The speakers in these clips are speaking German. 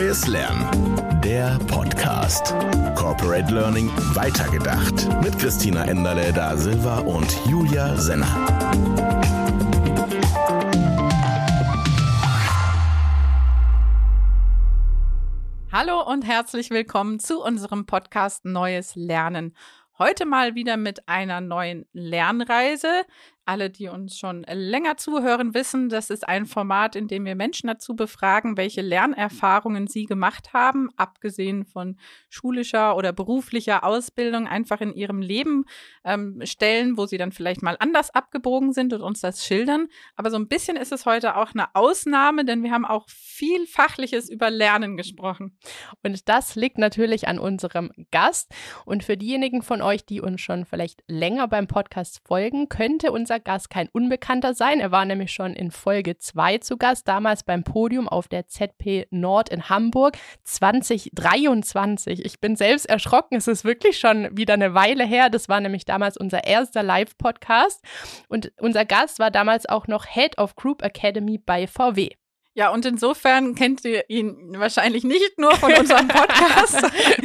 Neues Lernen. Der Podcast. Corporate Learning weitergedacht. Mit Christina Enderle da Silva und Julia Senner. Hallo und herzlich willkommen zu unserem Podcast Neues Lernen. Heute mal wieder mit einer neuen Lernreise. Alle, die uns schon länger zuhören, wissen, das ist ein Format, in dem wir Menschen dazu befragen, welche Lernerfahrungen sie gemacht haben, abgesehen von schulischer oder beruflicher Ausbildung, einfach in ihrem Leben stellen, wo sie dann vielleicht mal anders abgebogen sind und uns das schildern. Aber so ein bisschen ist es heute auch eine Ausnahme, denn wir haben auch viel Fachliches über Lernen gesprochen. Und das liegt natürlich an unserem Gast. Und für diejenigen von euch, die uns schon vielleicht länger beim Podcast folgen, könnte unser Gast kein Unbekannter sein. Er war nämlich schon in Folge 2 zu Gast, damals beim Podium auf der ZP Nord in Hamburg 2023. Ich bin selbst erschrocken, es ist wirklich schon wieder eine Weile her. Das war nämlich damals unser erster Live-Podcast. Und unser Gast war damals auch noch Head of Group Academy bei VW. Ja, und insofern kennt ihr ihn wahrscheinlich nicht nur von unserem Podcast,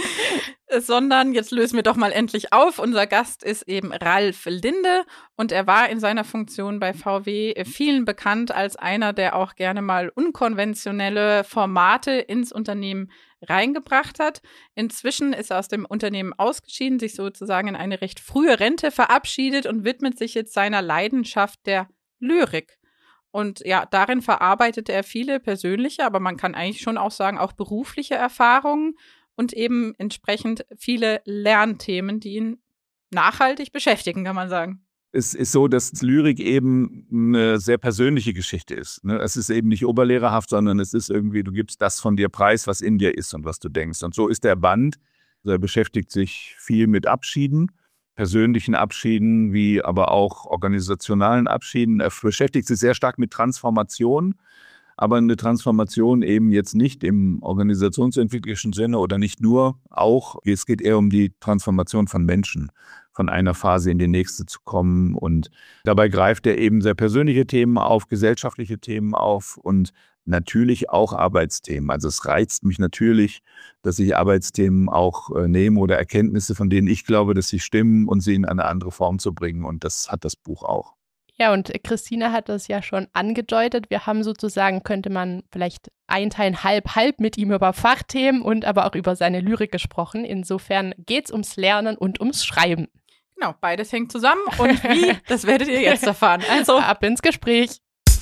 sondern jetzt lösen wir doch mal endlich auf. Unser Gast ist eben Ralf Linde und er war in seiner Funktion bei VW vielen bekannt als einer, der auch gerne mal unkonventionelle Formate ins Unternehmen reingebracht hat. Inzwischen ist er aus dem Unternehmen ausgeschieden, sich sozusagen in eine recht frühe Rente verabschiedet und widmet sich jetzt seiner Leidenschaft der Lyrik. Und ja, darin verarbeitet er viele persönliche, aber man kann eigentlich schon auch sagen, auch berufliche Erfahrungen und eben entsprechend viele Lernthemen, die ihn nachhaltig beschäftigen, kann man sagen. Es ist so, dass Lyrik eben eine sehr persönliche Geschichte ist. Es ist eben nicht oberlehrerhaft, sondern es ist irgendwie, du gibst das von dir preis, was in dir ist und was du denkst. Und so ist der Band. Er beschäftigt sich viel mit Abschieden, persönlichen Abschieden, wie aber auch organisationalen Abschieden. Er beschäftigt sich sehr stark mit Transformation, aber eine Transformation eben jetzt nicht im organisationsentwicklerischen Sinne oder nicht nur, auch es geht eher um die Transformation von Menschen, von einer Phase in die nächste zu kommen. Und dabei greift er eben sehr persönliche Themen auf, gesellschaftliche Themen auf und natürlich auch Arbeitsthemen. Also es reizt mich natürlich, dass ich Arbeitsthemen auch nehme oder Erkenntnisse, von denen ich glaube, dass sie stimmen und sie in eine andere Form zu bringen. Und das hat das Buch auch. Ja, und Christina hat das ja schon angedeutet. Wir haben sozusagen, könnte man vielleicht einteilen, halb mit ihm über Fachthemen und aber auch über seine Lyrik gesprochen. Insofern geht's ums Lernen und ums Schreiben. Genau, beides hängt zusammen. Und wie, das werdet ihr jetzt erfahren. Also ab ins Gespräch.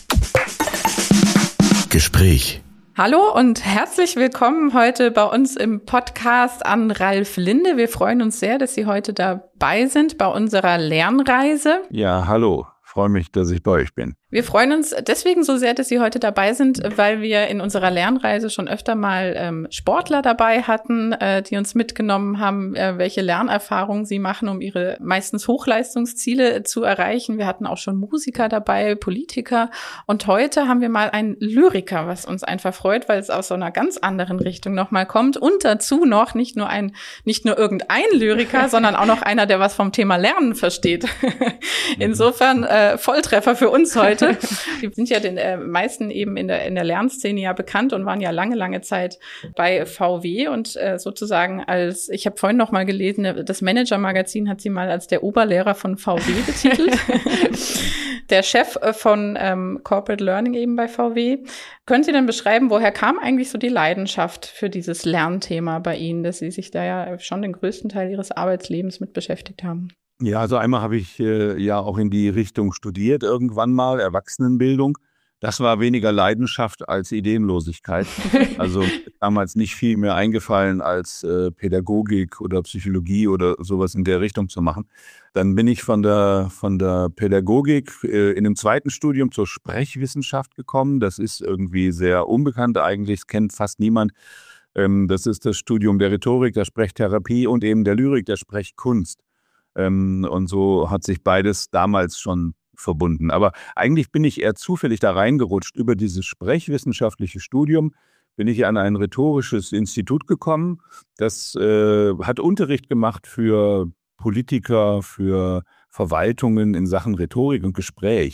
Hallo und herzlich willkommen heute bei uns im Podcast an Ralf Linde. Wir freuen uns sehr, dass Sie heute dabei sind bei unserer Lernreise. Ja, hallo. Freue mich, dass ich bei euch bin. Wir freuen uns deswegen so sehr, dass Sie heute dabei sind, weil wir in unserer Lernreise schon öfter mal Sportler dabei hatten, die uns mitgenommen haben, welche Lernerfahrungen sie machen, um ihre meistens Hochleistungsziele zu erreichen. Wir hatten auch schon Musiker dabei, Politiker und heute haben wir mal einen Lyriker, was uns einfach freut, weil es aus so einer ganz anderen Richtung nochmal kommt und dazu noch nicht nur irgendein Lyriker, sondern auch noch einer, der was vom Thema Lernen versteht. Insofern Volltreffer für uns heute. Die sind ja den meisten eben in der Lernszene ja bekannt und waren ja lange Zeit bei VW und sozusagen ich habe vorhin noch mal gelesen, das Manager-Magazin hat sie mal als der Oberlehrer von VW betitelt. Der Chef von Corporate Learning eben bei VW. Können Sie denn beschreiben, woher kam eigentlich so die Leidenschaft für dieses Lernthema bei Ihnen, dass Sie sich da ja schon den größten Teil Ihres Arbeitslebens mit beschäftigt haben? Ja, also einmal habe ich ja auch in die Richtung studiert, irgendwann mal, Erwachsenenbildung. Das war weniger Leidenschaft als Ideenlosigkeit. Also damals nicht viel mehr eingefallen, als Pädagogik oder Psychologie oder sowas in der Richtung zu machen. Dann bin ich von der Pädagogik in einem zweiten Studium zur Sprechwissenschaft gekommen. Das ist irgendwie sehr unbekannt eigentlich, das kennt fast niemand. Das ist das Studium der Rhetorik, der Sprechtherapie und eben der Lyrik, der Sprechkunst. Und so hat sich beides damals schon verbunden. Aber eigentlich bin ich eher zufällig da reingerutscht. Über dieses sprechwissenschaftliche Studium bin ich an ein rhetorisches Institut gekommen. Das hat Unterricht gemacht für Politiker, für Verwaltungen in Sachen Rhetorik und Gespräch.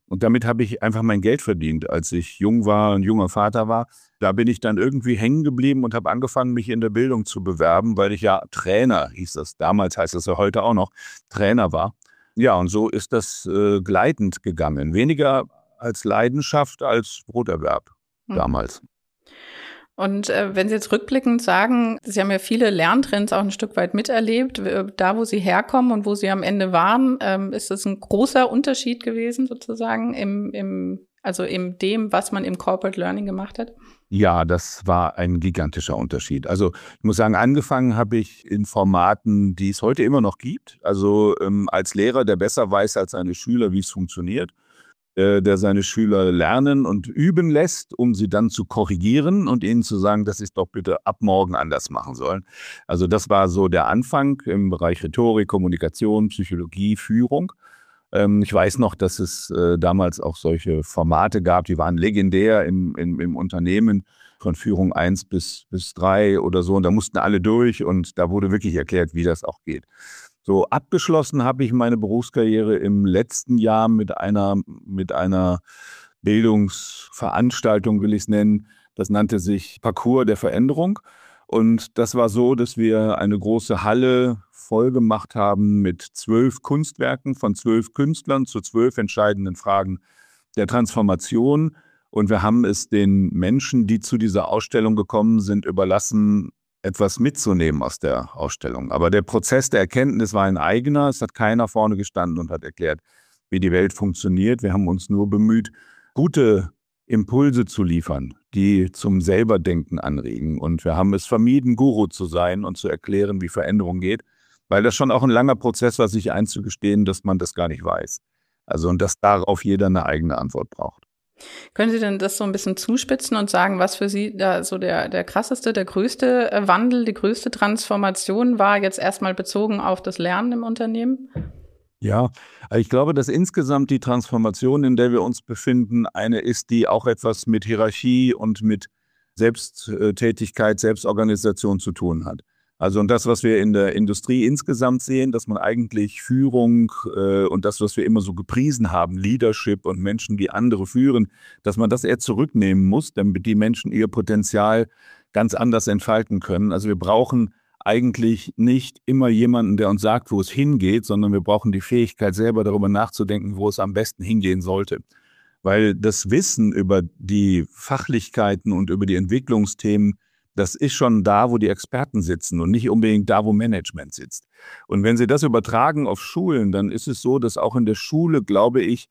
Und damit habe ich einfach mein Geld verdient, als ich jung war, ein junger Vater war. Da bin ich dann irgendwie hängen geblieben und habe angefangen, mich in der Bildung zu bewerben, weil ich ja Trainer, hieß das damals, heißt das ja heute auch noch, Trainer war. Ja, und so ist das gleitend gegangen. Weniger als Leidenschaft, als Broterwerb damals. Und wenn Sie jetzt rückblickend sagen, Sie haben ja viele Lerntrends auch ein Stück weit miterlebt, da wo Sie herkommen und wo Sie am Ende waren, ist das ein großer Unterschied gewesen sozusagen also in dem, was man im Corporate Learning gemacht hat? Ja, das war ein gigantischer Unterschied. Also ich muss sagen, angefangen habe ich in Formaten, die es heute immer noch gibt. Also als Lehrer, der besser weiß als seine Schüler, wie es funktioniert, der seine Schüler lernen und üben lässt, um sie dann zu korrigieren und ihnen zu sagen, dass sie es doch bitte ab morgen anders machen sollen. Also das war so der Anfang im Bereich Rhetorik, Kommunikation, Psychologie, Führung. Ich weiß noch, dass es damals auch solche Formate gab, die waren legendär im Unternehmen, von Führung 1 bis 3 oder so. Und da mussten alle durch und da wurde wirklich erklärt, wie das auch geht. So abgeschlossen habe ich meine Berufskarriere im letzten Jahr mit einer Bildungsveranstaltung, will ich es nennen. Das nannte sich Parcours der Veränderung. Und das war so, dass wir eine große Halle voll gemacht haben mit 12 Kunstwerken von 12 Künstlern zu 12 entscheidenden Fragen der Transformation. Und wir haben es den Menschen, die zu dieser Ausstellung gekommen sind, überlassen, etwas mitzunehmen aus der Ausstellung. Aber der Prozess der Erkenntnis war ein eigener. Es hat keiner vorne gestanden und hat erklärt, wie die Welt funktioniert. Wir haben uns nur bemüht, gute Impulse zu liefern, die zum Selberdenken anregen. Und wir haben es vermieden, Guru zu sein und zu erklären, wie Veränderung geht, weil das schon auch ein langer Prozess war, sich einzugestehen, dass man das gar nicht weiß. Also und dass darauf jeder eine eigene Antwort braucht. Können Sie denn das so ein bisschen zuspitzen und sagen, was für Sie da so der krasseste, der größte Wandel, die größte Transformation war, jetzt erstmal bezogen auf das Lernen im Unternehmen? Ja, ich glaube, dass insgesamt die Transformation, in der wir uns befinden, eine ist, die auch etwas mit Hierarchie und mit Selbsttätigkeit, Selbstorganisation zu tun hat. Also und das, was wir in der Industrie insgesamt sehen, dass man eigentlich Führung und das, was wir immer so gepriesen haben, Leadership und Menschen, die andere führen, dass man das eher zurücknehmen muss, damit die Menschen ihr Potenzial ganz anders entfalten können. Also wir brauchen eigentlich nicht immer jemanden, der uns sagt, wo es hingeht, sondern wir brauchen die Fähigkeit, selber darüber nachzudenken, wo es am besten hingehen sollte. Weil das Wissen über die Fachlichkeiten und über die Entwicklungsthemen, das ist schon da, wo die Experten sitzen und nicht unbedingt da, wo Management sitzt. Und wenn Sie das übertragen auf Schulen, dann ist es so, dass auch in der Schule, glaube ich,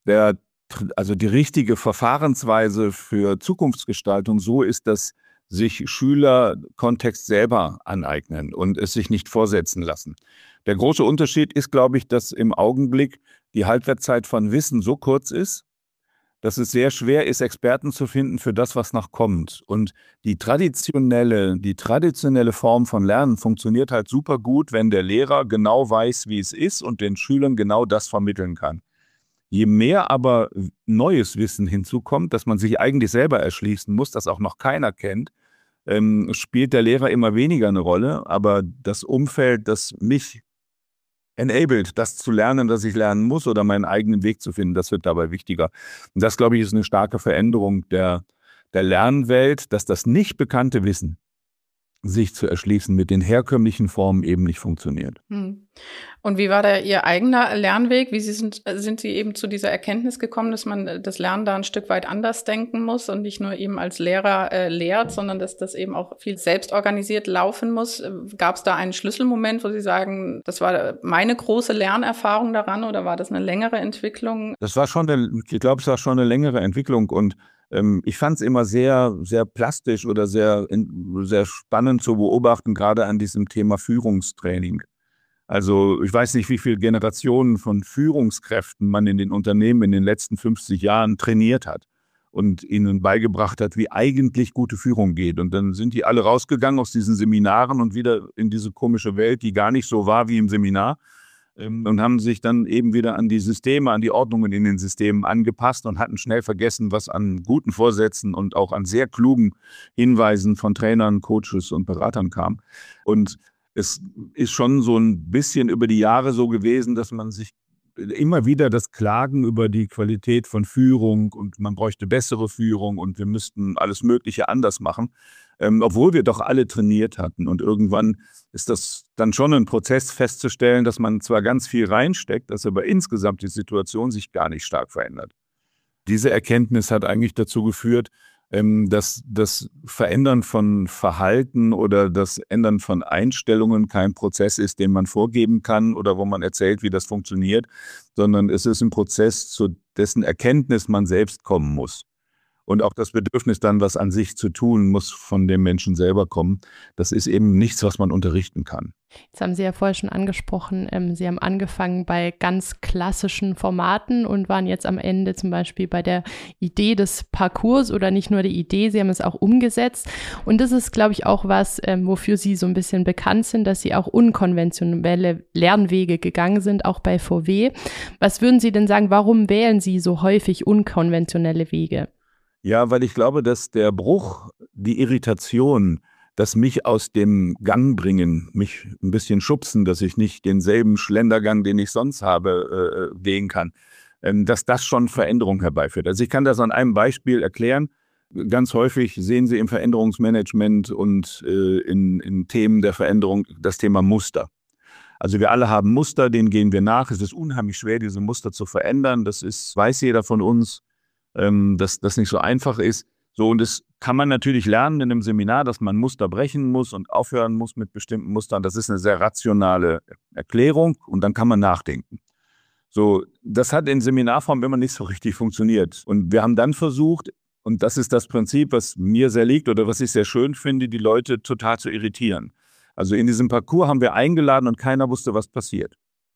die richtige Verfahrensweise für Zukunftsgestaltung so ist, dass sich Schüler Kontext selber aneignen und es sich nicht vorsetzen lassen. Der große Unterschied ist, glaube ich, dass im Augenblick die Halbwertszeit von Wissen so kurz ist, dass es sehr schwer ist, Experten zu finden für das, was noch kommt. Und die traditionelle Form von Lernen funktioniert halt super gut, wenn der Lehrer genau weiß, wie es ist und den Schülern genau das vermitteln kann. Je mehr aber neues Wissen hinzukommt, das man sich eigentlich selber erschließen muss, das auch noch keiner kennt, spielt der Lehrer immer weniger eine Rolle. Aber das Umfeld, das mich enabled, das zu lernen, das ich lernen muss oder meinen eigenen Weg zu finden, das wird dabei wichtiger. Und das, glaube ich, ist eine starke Veränderung der Lernwelt, dass das nicht bekannte Wissen sich zu erschließen mit den herkömmlichen Formen eben nicht funktioniert. Und wie war da Ihr eigener Lernweg? Wie sind Sie eben zu dieser Erkenntnis gekommen, dass man das Lernen da ein Stück weit anders denken muss und nicht nur eben als Lehrer lehrt, sondern dass das eben auch viel selbstorganisiert laufen muss? Gab es da einen Schlüsselmoment, wo Sie sagen, das war meine große Lernerfahrung daran oder war das eine längere Entwicklung? Ich glaube, es war schon eine längere Entwicklung und ich fand es immer sehr, sehr plastisch oder sehr spannend zu beobachten, gerade an diesem Thema Führungstraining. Also ich weiß nicht, wie viele Generationen von Führungskräften man in den Unternehmen in den letzten 50 Jahren trainiert hat und ihnen beigebracht hat, wie eigentlich gute Führung geht. Und dann sind die alle rausgegangen aus diesen Seminaren und wieder in diese komische Welt, die gar nicht so war wie im Seminar. Und haben sich dann eben wieder an die Systeme, an die Ordnungen in den Systemen angepasst und hatten schnell vergessen, was an guten Vorsätzen und auch an sehr klugen Hinweisen von Trainern, Coaches und Beratern kam. Und es ist schon so ein bisschen über die Jahre so gewesen, dass man sich immer wieder das Klagen über die Qualität von Führung und man bräuchte bessere Führung und wir müssten alles Mögliche anders machen, obwohl wir doch alle trainiert hatten. Und irgendwann ist das dann schon ein Prozess festzustellen, dass man zwar ganz viel reinsteckt, dass aber insgesamt die Situation sich gar nicht stark verändert. Diese Erkenntnis hat eigentlich dazu geführt, dass das Verändern von Verhalten oder das Ändern von Einstellungen kein Prozess ist, den man vorgeben kann oder wo man erzählt, wie das funktioniert, sondern es ist ein Prozess, zu dessen Erkenntnis man selbst kommen muss. Und auch das Bedürfnis dann, was an sich zu tun, muss von dem Menschen selber kommen. Das ist eben nichts, was man unterrichten kann. Jetzt haben Sie ja vorher schon angesprochen, Sie haben angefangen bei ganz klassischen Formaten und waren jetzt am Ende zum Beispiel bei der Idee des Parcours oder nicht nur die Idee, Sie haben es auch umgesetzt. Und das ist, glaube ich, auch was, wofür Sie so ein bisschen bekannt sind, dass Sie auch unkonventionelle Lernwege gegangen sind, auch bei VW. Was würden Sie denn sagen, warum wählen Sie so häufig unkonventionelle Wege? Ja, weil ich glaube, dass der Bruch, die Irritation, das mich aus dem Gang bringen, mich ein bisschen schubsen, dass ich nicht denselben Schlendergang, den ich sonst habe, gehen kann, dass das schon Veränderung herbeiführt. Also ich kann das an einem Beispiel erklären. Ganz häufig sehen Sie im Veränderungsmanagement und in Themen der Veränderung das Thema Muster. Also wir alle haben Muster, denen gehen wir nach. Es ist unheimlich schwer, diese Muster zu verändern. Weiß jeder von uns, dass das nicht so einfach ist. So, und das kann man natürlich lernen in einem Seminar, dass man Muster brechen muss und aufhören muss mit bestimmten Mustern. Das ist eine sehr rationale Erklärung und dann kann man nachdenken. So, das hat in Seminarform immer nicht so richtig funktioniert. Und wir haben dann versucht, und das ist das Prinzip, was mir sehr liegt oder was ich sehr schön finde, die Leute total zu irritieren. Also in diesem Parcours haben wir eingeladen und keiner wusste, was passiert.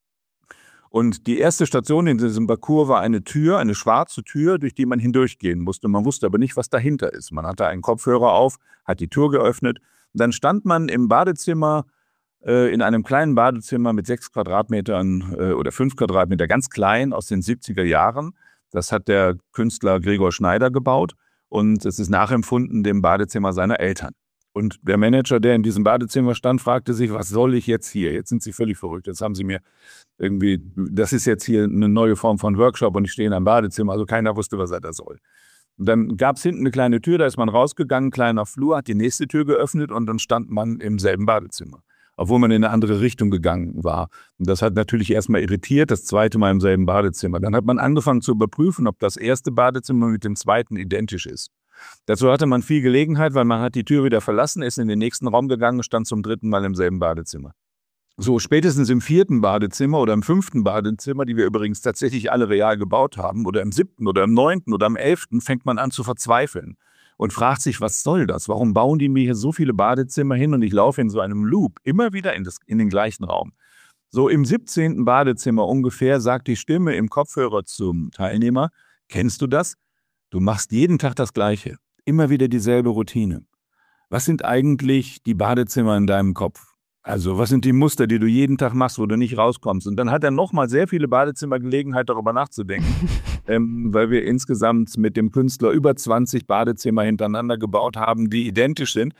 Und die erste Station in diesem Parcours war eine Tür, eine schwarze Tür, durch die man hindurchgehen musste. Man wusste aber nicht, was dahinter ist. Man hatte einen Kopfhörer auf, hat die Tür geöffnet. Und dann stand man im Badezimmer, in einem kleinen Badezimmer mit 6 Quadratmetern oder 5 Quadratmeter, ganz klein aus den 70er Jahren. Das hat der Künstler Gregor Schneider gebaut und es ist nachempfunden dem Badezimmer seiner Eltern. Und der Manager, der in diesem Badezimmer stand, fragte sich, was soll ich jetzt hier? Jetzt sind Sie völlig verrückt. Jetzt haben Sie mir irgendwie, das ist jetzt hier eine neue Form von Workshop und ich stehe in einem Badezimmer. Also keiner wusste, was er da soll. Und dann gab es hinten eine kleine Tür, da ist man rausgegangen, kleiner Flur, hat die nächste Tür geöffnet und dann stand man im selben Badezimmer. Obwohl man in eine andere Richtung gegangen war. Und das hat natürlich erstmal irritiert, das zweite Mal im selben Badezimmer. Dann hat man angefangen zu überprüfen, ob das erste Badezimmer mit dem zweiten identisch ist. Dazu hatte man viel Gelegenheit, weil man hat die Tür wieder verlassen, ist in den nächsten Raum gegangen und stand zum 3. Mal im selben Badezimmer. So, spätestens im 4. Badezimmer oder im 5. Badezimmer, die wir übrigens tatsächlich alle real gebaut haben, oder im 7. oder im 9. oder im 11. fängt man an zu verzweifeln und fragt sich, was soll das? Warum bauen die mir hier so viele Badezimmer hin und ich laufe in so einem Loop immer wieder in den gleichen Raum? So im 17. Badezimmer ungefähr sagt die Stimme im Kopfhörer zum Teilnehmer, kennst du das? Du machst jeden Tag das Gleiche, immer wieder dieselbe Routine. Was sind eigentlich die Badezimmer in deinem Kopf? Also was sind die Muster, die du jeden Tag machst, wo du nicht rauskommst? Und dann hat er nochmal sehr viele Badezimmer Gelegenheit, darüber nachzudenken, weil wir insgesamt mit dem Künstler über 20 Badezimmer hintereinander gebaut haben, die identisch sind.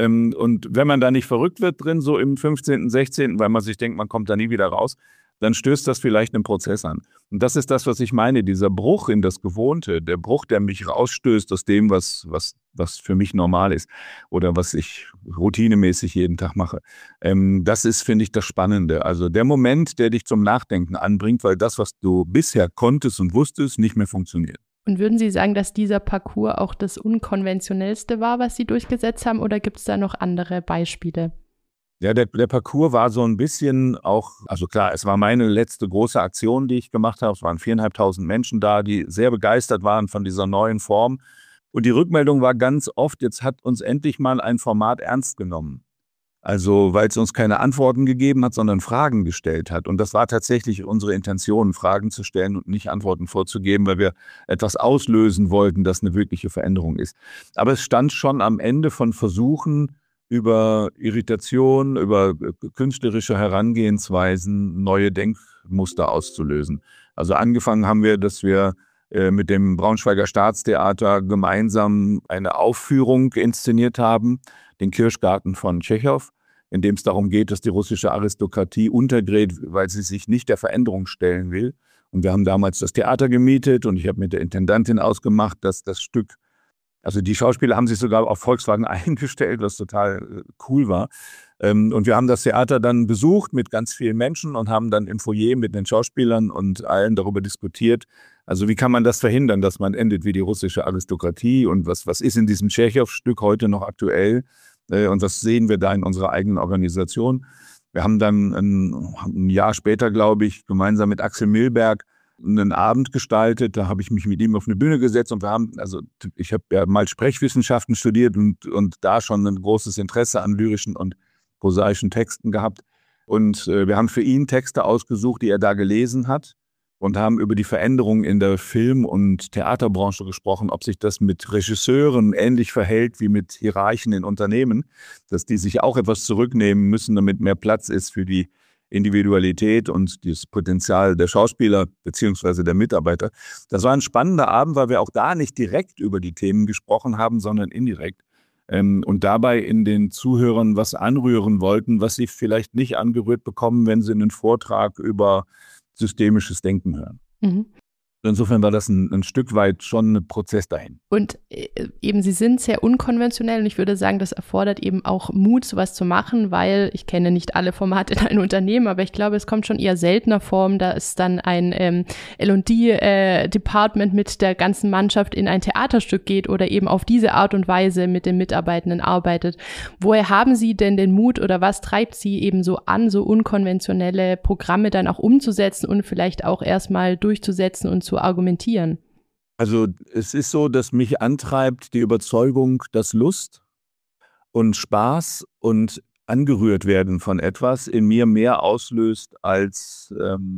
Und wenn man da nicht verrückt wird drin, so im 15., 16., weil man sich denkt, man kommt da nie wieder raus, dann stößt das vielleicht einen Prozess an. Und das ist das, was ich meine, dieser Bruch in das Gewohnte, der Bruch, der mich rausstößt aus dem, was für mich normal ist oder was ich routinemäßig jeden Tag mache. Das ist, finde ich, das Spannende. Also der Moment, der dich zum Nachdenken anbringt, weil das, was du bisher konntest und wusstest, nicht mehr funktioniert. Und würden Sie sagen, dass dieser Parcours auch das unkonventionellste war, was Sie durchgesetzt haben, oder gibt es da noch andere Beispiele? Ja, der Parcours war so ein bisschen auch, also klar, es war meine letzte große Aktion, die ich gemacht habe. Es waren 4.500 Menschen da, die sehr begeistert waren von dieser neuen Form. Und die Rückmeldung war ganz oft, jetzt hat uns endlich mal ein Format ernst genommen. Also, weil es uns keine Antworten gegeben hat, sondern Fragen gestellt hat. Und das war tatsächlich unsere Intention, Fragen zu stellen und nicht Antworten vorzugeben, weil wir etwas auslösen wollten, das eine wirkliche Veränderung ist. Aber es stand schon am Ende von Versuchen, über Irritation, über künstlerische Herangehensweisen neue Denkmuster auszulösen. Also angefangen haben wir, dass wir mit dem Braunschweiger Staatstheater gemeinsam eine Aufführung inszeniert haben, den Kirschgarten von Tschechow, in dem es darum geht, dass die russische Aristokratie untergräht, weil sie sich nicht der Veränderung stellen will, Und wir haben damals das Theater gemietet und ich habe mit der Intendantin ausgemacht, dass das Stück, also die Schauspieler haben sich sogar auf Volkswagen eingestellt, was total cool war. Und wir haben das Theater dann besucht mit ganz vielen Menschen und haben dann im Foyer mit den Schauspielern und allen darüber diskutiert. Also wie kann man das verhindern, dass man endet wie die russische Aristokratie und was ist in diesem Tschechow-Stück heute noch aktuell und was sehen wir da in unserer eigenen Organisation. Wir haben dann ein Jahr später, glaube ich, gemeinsam mit Axel Milberg einen Abend gestaltet. Da habe ich mich mit ihm auf eine Bühne gesetzt und ich habe ja mal Sprechwissenschaften studiert und da schon ein großes Interesse an lyrischen und prosaischen Texten gehabt. Und wir haben für ihn Texte ausgesucht, die er da gelesen hat und haben über die Veränderungen in der Film- und Theaterbranche gesprochen, ob sich das mit Regisseuren ähnlich verhält wie mit Hierarchen in Unternehmen, dass die sich auch etwas zurücknehmen müssen, damit mehr Platz ist für die Individualität und das Potenzial der Schauspieler bzw. der Mitarbeiter. Das war ein spannender Abend, weil wir auch da nicht direkt über die Themen gesprochen haben, sondern indirekt. Und dabei in den Zuhörern was anrühren wollten, was sie vielleicht nicht angerührt bekommen, wenn sie einen Vortrag über systemisches Denken hören. Mhm. Insofern war das ein Stück weit schon ein Prozess dahin. Und eben, Sie sind sehr unkonventionell und ich würde sagen, das erfordert eben auch Mut, sowas zu machen, weil ich kenne nicht alle Formate in einem Unternehmen, aber ich glaube, es kommt schon eher seltener vor, da ist dann ein L&D-Department mit der ganzen Mannschaft in ein Theaterstück geht oder eben auf diese Art und Weise mit den Mitarbeitenden arbeitet. Woher haben Sie denn den Mut oder was treibt Sie eben so an, so unkonventionelle Programme dann auch umzusetzen und vielleicht auch erstmal durchzusetzen und zu argumentieren? Also es ist so, dass mich antreibt die Überzeugung, dass Lust und Spaß und angerührt werden von etwas in mir mehr auslöst, als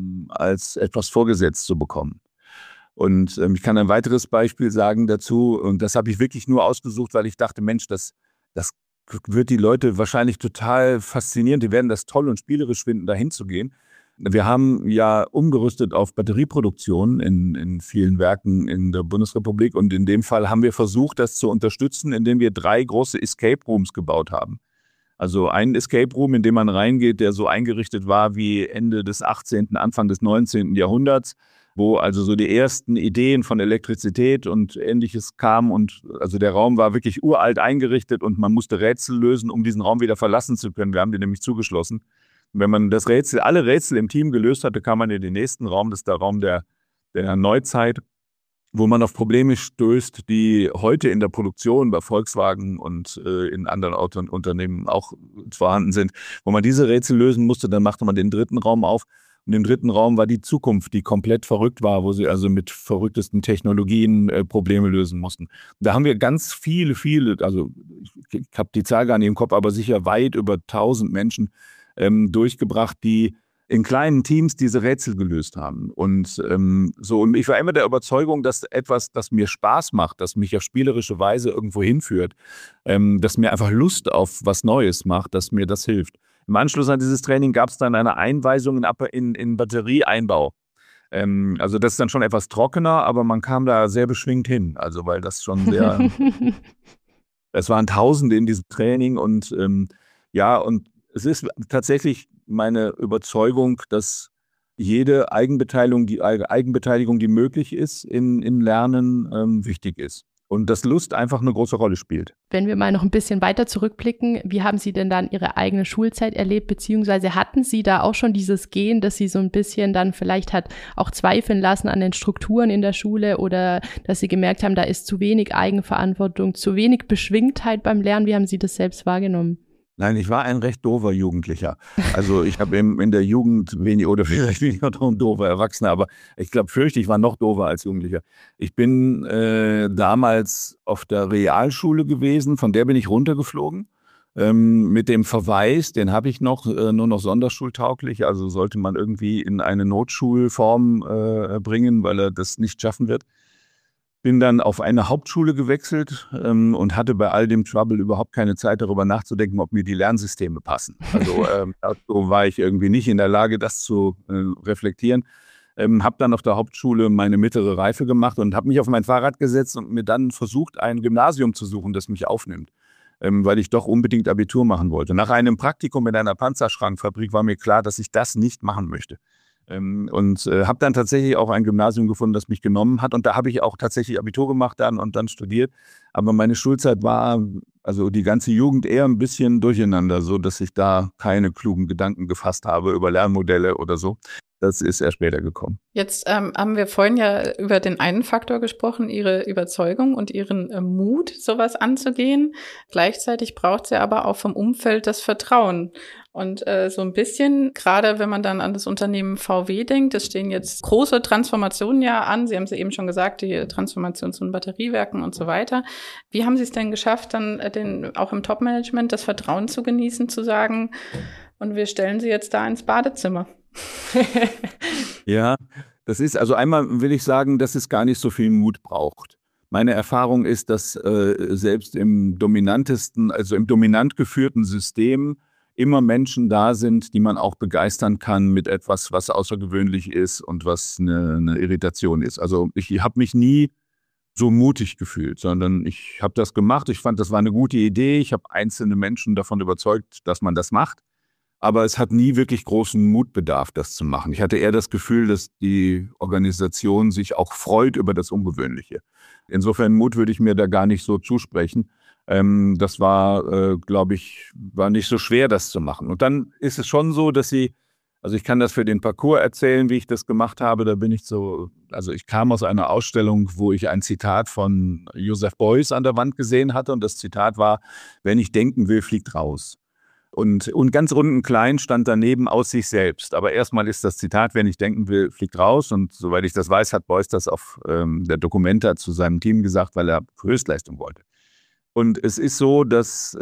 etwas vorgesetzt zu bekommen. Und ich kann ein weiteres Beispiel sagen dazu, und das habe ich wirklich nur ausgesucht, weil ich dachte, Mensch, das wird die Leute wahrscheinlich total faszinieren, die werden das toll und spielerisch finden, da hinzugehen. Wir haben ja umgerüstet auf Batterieproduktion in vielen Werken in der Bundesrepublik und in dem Fall haben wir versucht, das zu unterstützen, indem wir 3 große Escape Rooms gebaut haben. Also ein Escape Room, in dem man reingeht, der so eingerichtet war wie Ende des 18., Anfang des 19. Jahrhunderts, wo also so die ersten Ideen von Elektrizität und Ähnliches kamen und also der Raum war wirklich uralt eingerichtet und man musste Rätsel lösen, um diesen Raum wieder verlassen zu können. Wir haben den nämlich zugeschlossen. Wenn man alle Rätsel im Team gelöst hatte, kam man in den nächsten Raum, das ist der Raum der Neuzeit, wo man auf Probleme stößt, die heute in der Produktion bei Volkswagen und in anderen Autounternehmen auch vorhanden sind. Wo man diese Rätsel lösen musste, dann machte man den 3. Raum auf. Und im 3. Raum war die Zukunft, die komplett verrückt war, wo sie also mit verrücktesten Technologien Probleme lösen mussten. Da haben wir ganz viele, also ich habe die Zahl gar nicht im Kopf, aber sicher weit über 1000 Menschen durchgebracht, die in kleinen Teams diese Rätsel gelöst haben. Und und ich war immer der Überzeugung, dass etwas, das mir Spaß macht, das mich auf spielerische Weise irgendwo hinführt, das mir einfach Lust auf was Neues macht, dass mir das hilft. Im Anschluss an dieses Training gab es dann eine Einweisung in Batterieeinbau. Also das ist dann schon etwas trockener, aber man kam da sehr beschwingt hin. Also weil das schon sehr, es waren Tausende in diesem Training und und es ist tatsächlich meine Überzeugung, dass jede Eigenbeteiligung, die möglich ist in Lernen, wichtig ist. Und dass Lust einfach eine große Rolle spielt. Wenn wir mal noch ein bisschen weiter zurückblicken, wie haben Sie denn dann Ihre eigene Schulzeit erlebt, beziehungsweise hatten Sie da auch schon dieses Gen, dass Sie so ein bisschen dann vielleicht hat auch zweifeln lassen an den Strukturen in der Schule oder dass Sie gemerkt haben, da ist zu wenig Eigenverantwortung, zu wenig Beschwingtheit beim Lernen? Wie haben Sie das selbst wahrgenommen? Nein, ich war ein recht doofer Jugendlicher. Also ich habe in der Jugend vielleicht weniger ein doofer Erwachsener, aber ich fürchte, ich war noch doofer als Jugendlicher. Ich bin damals auf der Realschule gewesen, von der bin ich runtergeflogen. Mit dem Verweis, den habe ich noch, nur noch sonderschultauglich, also sollte man irgendwie in eine Notschulform bringen, weil er das nicht schaffen wird. Bin dann auf eine Hauptschule gewechselt und hatte bei all dem Trouble überhaupt keine Zeit, darüber nachzudenken, ob mir die Lernsysteme passen. Also dazu war ich irgendwie nicht in der Lage, das zu reflektieren. Habe dann auf der Hauptschule meine mittlere Reife gemacht und habe mich auf mein Fahrrad gesetzt und mir dann versucht, ein Gymnasium zu suchen, das mich aufnimmt, weil ich doch unbedingt Abitur machen wollte. Nach einem Praktikum in einer Panzerschrankfabrik war mir klar, dass ich das nicht machen möchte. Und habe dann tatsächlich auch ein Gymnasium gefunden, das mich genommen hat. Und da habe ich auch tatsächlich Abitur gemacht und dann studiert. Aber meine Schulzeit war, also die ganze Jugend eher ein bisschen durcheinander, so dass ich da keine klugen Gedanken gefasst habe über Lernmodelle oder so. Das ist erst später gekommen. Jetzt haben wir vorhin ja über den einen Faktor gesprochen, Ihre Überzeugung und Ihren Mut, sowas anzugehen. Gleichzeitig braucht es ja aber auch vom Umfeld das Vertrauen. Und so ein bisschen, gerade wenn man dann an das Unternehmen VW denkt, es stehen jetzt große Transformationen ja an. Sie haben es eben schon gesagt, die Transformation zu den Batteriewerken und so weiter. Wie haben Sie es denn geschafft, dann auch im Top-Management das Vertrauen zu genießen, zu sagen, und wir stellen Sie jetzt da ins Badezimmer? Ja, das ist, also einmal will ich sagen, dass es gar nicht so viel Mut braucht. Meine Erfahrung ist, dass selbst im dominant geführten System immer Menschen da sind, die man auch begeistern kann mit etwas, was außergewöhnlich ist und was eine Irritation ist. Also ich habe mich nie so mutig gefühlt, sondern ich habe das gemacht. Ich fand, das war eine gute Idee. Ich habe einzelne Menschen davon überzeugt, dass man das macht. Aber es hat nie wirklich großen Mutbedarf, das zu machen. Ich hatte eher das Gefühl, dass die Organisation sich auch freut über das Ungewöhnliche. Insofern Mut würde ich mir da gar nicht so zusprechen. Das war, glaube ich, war nicht so schwer, das zu machen. Und dann ist es schon so, dass also ich kann das für den Parcours erzählen, wie ich das gemacht habe. Da bin ich also ich kam aus einer Ausstellung, wo ich ein Zitat von Joseph Beuys an der Wand gesehen hatte. Und das Zitat war: Wer nicht denken will, fliegt raus. Und ganz unten klein stand daneben aus sich selbst. Aber erstmal ist das Zitat: Wer nicht denken will, fliegt raus. Und soweit ich das weiß, hat Beuys das auf der Documenta zu seinem Team gesagt, weil er Höchstleistung wollte. Und es ist so, dass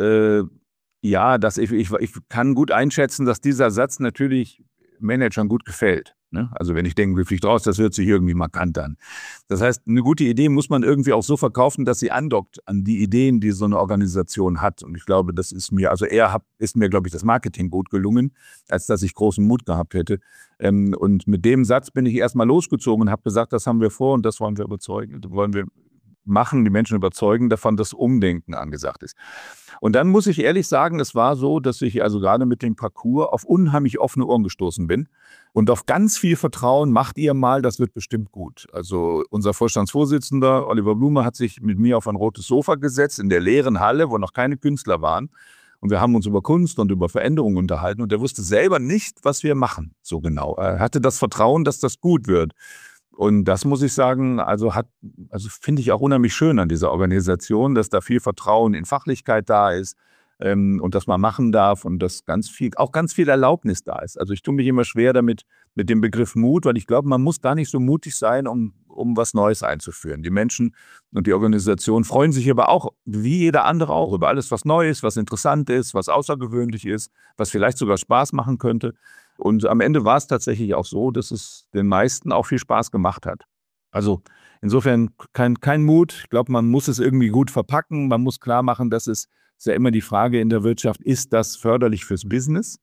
dass ich kann gut einschätzen, dass dieser Satz natürlich Managern gut gefällt. Ne? Also wenn ich denke, fliegt raus, das hört sich irgendwie markant an. Das heißt, eine gute Idee muss man irgendwie auch so verkaufen, dass sie andockt an die Ideen, die so eine Organisation hat. Und ich glaube, das ist mir, glaube ich, das Marketing gut gelungen, als dass ich großen Mut gehabt hätte. Und mit dem Satz bin ich erstmal losgezogen und habe gesagt, das haben wir vor und das wollen wir überzeugen, wollen wir machen, die Menschen überzeugen davon, dass Umdenken angesagt ist. Und dann muss ich ehrlich sagen, es war so, dass ich also gerade mit dem Parcours auf unheimlich offene Ohren gestoßen bin und auf ganz viel Vertrauen: Macht ihr mal, das wird bestimmt gut. Also unser Vorstandsvorsitzender Oliver Blume hat sich mit mir auf ein rotes Sofa gesetzt in der leeren Halle, wo noch keine Künstler waren. Und wir haben uns über Kunst und über Veränderungen unterhalten und er wusste selber nicht, was wir machen, so genau. Er hatte das Vertrauen, dass das gut wird. Und das muss ich sagen, also finde ich auch unheimlich schön an dieser Organisation, dass da viel Vertrauen in Fachlichkeit da ist und dass man machen darf und dass ganz viel Erlaubnis da ist. Also ich tue mich immer schwer damit mit dem Begriff Mut, weil ich glaube, man muss gar nicht so mutig sein, um was Neues einzuführen. Die Menschen und die Organisation freuen sich aber auch, wie jeder andere auch, über alles, was neu ist, was interessant ist, was außergewöhnlich ist, was vielleicht sogar Spaß machen könnte. Und am Ende war es tatsächlich auch so, dass es den meisten auch viel Spaß gemacht hat. Also insofern kein Mut. Ich glaube, man muss es irgendwie gut verpacken. Man muss klar machen, dass ist ja immer die Frage in der Wirtschaft: Ist das förderlich fürs Business?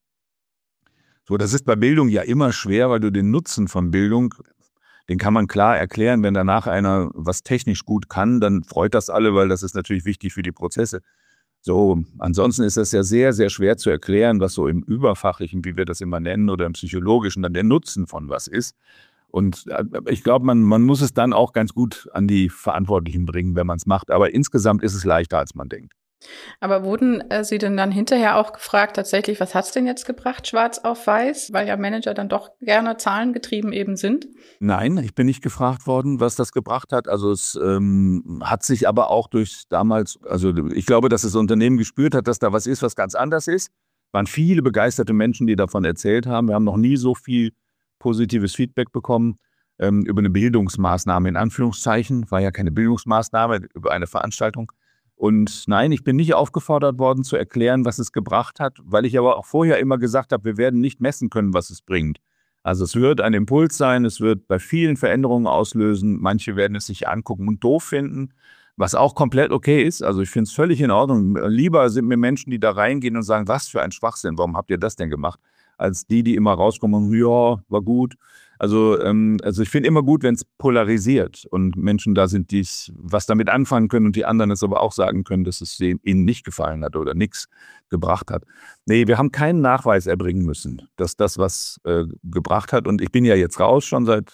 So, das ist bei Bildung ja immer schwer, weil du den Nutzen von Bildung, den kann man klar erklären. Wenn danach einer was technisch gut kann, dann freut das alle, weil das ist natürlich wichtig für die Prozesse. So, ansonsten ist das ja sehr, sehr schwer zu erklären, was so im Überfachlichen, wie wir das immer nennen, oder im Psychologischen dann der Nutzen von was ist. Und ich glaube, man muss es dann auch ganz gut an die Verantwortlichen bringen, wenn man es macht. Aber insgesamt ist es leichter, als man denkt. Aber wurden Sie denn dann hinterher auch gefragt, tatsächlich, was hat's denn jetzt gebracht, schwarz auf weiß? Weil ja Manager dann doch gerne zahlengetrieben eben sind. Nein, ich bin nicht gefragt worden, was das gebracht hat. Also es hat sich aber auch ich glaube, dass das Unternehmen gespürt hat, dass da was ist, was ganz anders ist. Waren viele begeisterte Menschen, die davon erzählt haben. Wir haben noch nie so viel positives Feedback bekommen über eine Bildungsmaßnahme, in Anführungszeichen. War ja keine Bildungsmaßnahme, über eine Veranstaltung. Und nein, ich bin nicht aufgefordert worden zu erklären, was es gebracht hat, weil ich aber auch vorher immer gesagt habe, wir werden nicht messen können, was es bringt. Also es wird ein Impuls sein, es wird bei vielen Veränderungen auslösen. Manche werden es sich angucken und doof finden, was auch komplett okay ist. Also ich finde es völlig in Ordnung. Lieber sind mir Menschen, die da reingehen und sagen, was für ein Schwachsinn, warum habt ihr das denn gemacht, als die immer rauskommen und ja, war gut. Also ich finde immer gut, wenn es polarisiert und Menschen da sind, die was damit anfangen können und die anderen es aber auch sagen können, dass es ihnen nicht gefallen hat oder nichts gebracht hat. Nee, wir haben keinen Nachweis erbringen müssen, dass das was gebracht hat. Und ich bin ja jetzt raus, schon seit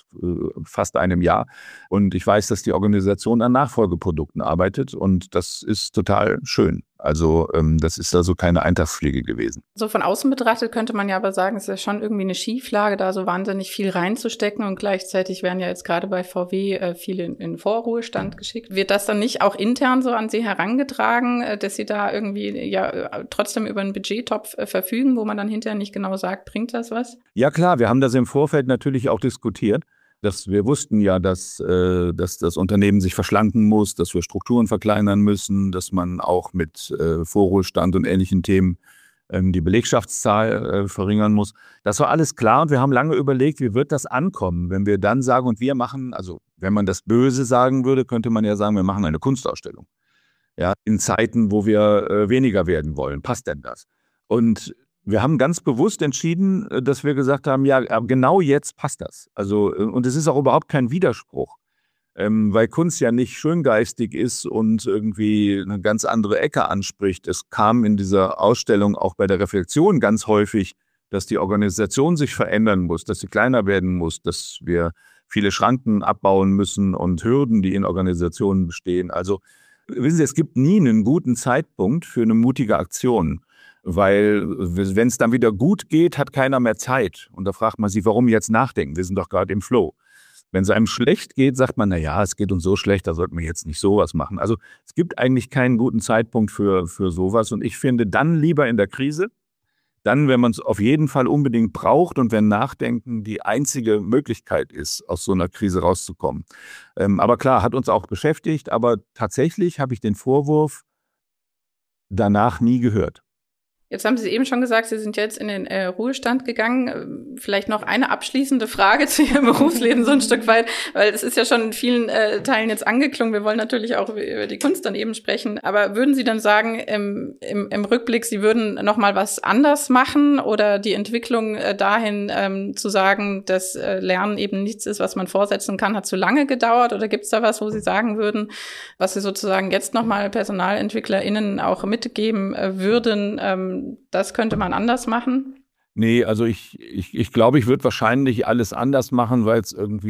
fast einem Jahr. Und ich weiß, dass die Organisation an Nachfolgeprodukten arbeitet und das ist total schön. Also das ist also keine Eintagspflege gewesen. So von außen betrachtet könnte man ja aber sagen, es ist ja schon irgendwie eine Schieflage, da so wahnsinnig viel reinzustecken und gleichzeitig werden ja jetzt gerade bei VW viele in Vorruhestand geschickt. Wird das dann nicht auch intern so an Sie herangetragen, dass Sie da irgendwie ja trotzdem über einen Budgettopf verfügen, wo man dann hinterher nicht genau sagt, bringt das was? Ja klar, wir haben das im Vorfeld natürlich auch diskutiert. Wir wussten ja, dass das Unternehmen sich verschlanken muss, dass wir Strukturen verkleinern müssen, dass man auch mit Vorruhestand und ähnlichen Themen die Belegschaftszahl verringern muss. Das war alles klar und wir haben lange überlegt, wie wird das ankommen, wenn wir dann sagen, und wir machen, also wenn man das Böse sagen würde, könnte man ja sagen, wir machen eine Kunstausstellung. Ja, in Zeiten, wo wir weniger werden wollen. Passt denn das? Und wir haben ganz bewusst entschieden, dass wir gesagt haben, ja, genau jetzt passt das. Also, und es ist auch überhaupt kein Widerspruch, weil Kunst ja nicht schöngeistig ist und irgendwie eine ganz andere Ecke anspricht. Es kam in dieser Ausstellung auch bei der Reflexion ganz häufig, dass die Organisation sich verändern muss, dass sie kleiner werden muss, dass wir viele Schranken abbauen müssen und Hürden, die in Organisationen bestehen. Also, wissen Sie, es gibt nie einen guten Zeitpunkt für eine mutige Aktion. Weil wenn es dann wieder gut geht, hat keiner mehr Zeit. Und da fragt man sich, warum jetzt nachdenken? Wir sind doch gerade im Flow. Wenn es einem schlecht geht, sagt man, naja, es geht uns so schlecht, da sollten wir jetzt nicht sowas machen. Also es gibt eigentlich keinen guten Zeitpunkt für sowas. Und ich finde dann lieber in der Krise, dann, wenn man es auf jeden Fall unbedingt braucht und wenn Nachdenken die einzige Möglichkeit ist, aus so einer Krise rauszukommen. Aber klar, hat uns auch beschäftigt. Aber tatsächlich habe ich den Vorwurf danach nie gehört. Jetzt haben Sie eben schon gesagt, Sie sind jetzt in den Ruhestand gegangen. Vielleicht noch eine abschließende Frage zu Ihrem Berufsleben so ein Stück weit, weil es ist ja schon in vielen Teilen jetzt angeklungen. Wir wollen natürlich auch über die Kunst dann eben sprechen. Aber würden Sie dann sagen, im Rückblick, Sie würden noch mal was anders machen oder die Entwicklung dahin zu sagen, dass Lernen eben nichts ist, was man vorsetzen kann, hat zu lange gedauert? Oder gibt es da was, wo Sie sagen würden, was Sie sozusagen jetzt noch mal PersonalentwicklerInnen auch mitgeben würden, das könnte man anders machen? Nee, also ich glaube, ich würde wahrscheinlich alles anders machen, weil